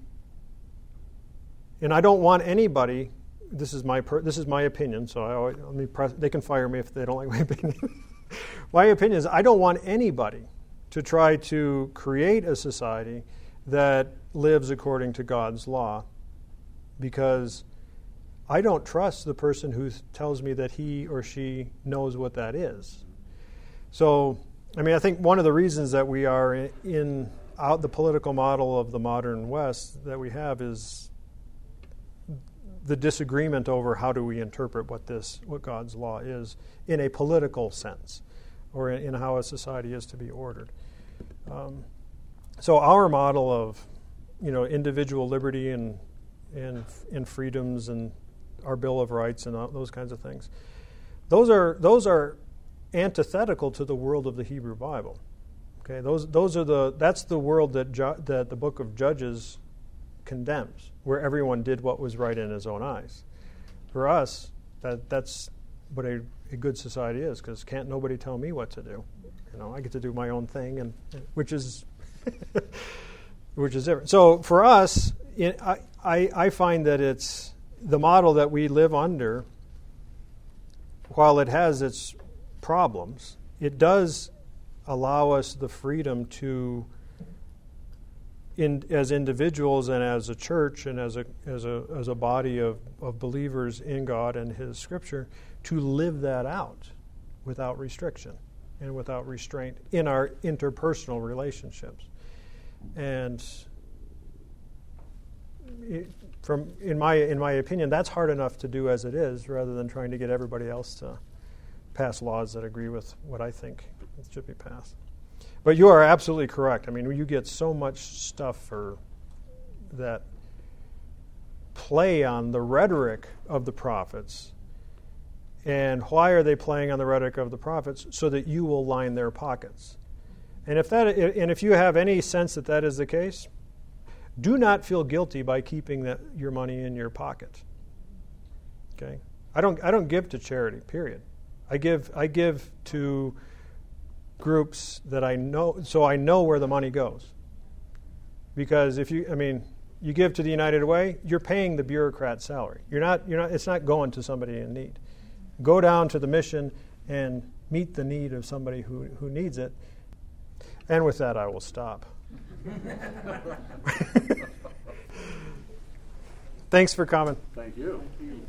and I don't want anybody. This is my per, this is my opinion. So I always, let me press, they can fire me if they don't like my opinion. My opinion is I don't want anybody to try to create a society that lives according to God's law, because I don't trust the person who tells me that he or she knows what that is. So, I mean, I think one of the reasons that we are in, in out the political model of the modern West that we have is the disagreement over how do we interpret what this what God's law is in a political sense, or in, in how a society is to be ordered. Um, So our model of, you know, individual liberty and and and freedoms and our Bill of Rights and all those kinds of things, those are those are antithetical to the world of the Hebrew Bible. Okay, those those are the that's the world that ju- that the book of Judges condemns, where everyone did what was right in his own eyes. For us, that that's what a, a good society is, because can't nobody tell me what to do. You know, I get to do my own thing, and which is. Which is different. So for us, in, I, I, I find that it's the model that we live under, while it has its problems, it does allow us the freedom to, in, as individuals and as a church and as a as a as a body of, of believers in God and His Scripture, to live that out without restriction and without restraint in our interpersonal relationships. And it, from in my in my opinion, that's hard enough to do as it is, rather than trying to get everybody else to pass laws that agree with what I think should be passed. But you are absolutely correct. I mean, you get so much stuff for that play on the rhetoric of the prophets. And why are they playing on the rhetoric of the prophets? So that you will line their pockets. And if that, and if you have any sense that that is the case, do not feel guilty by keeping that, your money in your pocket. Okay, I don't. I don't give to charity. Period. I give. I give to groups that I know, so I know where the money goes. Because if you, I mean, you give to the United Way, you're paying the bureaucrat's salary. You're not, you're not, it's not going to somebody in need. Go down to the mission and meet the need of somebody who, who needs it. And with that, I will stop. Thanks for coming. Thank you. Thank you.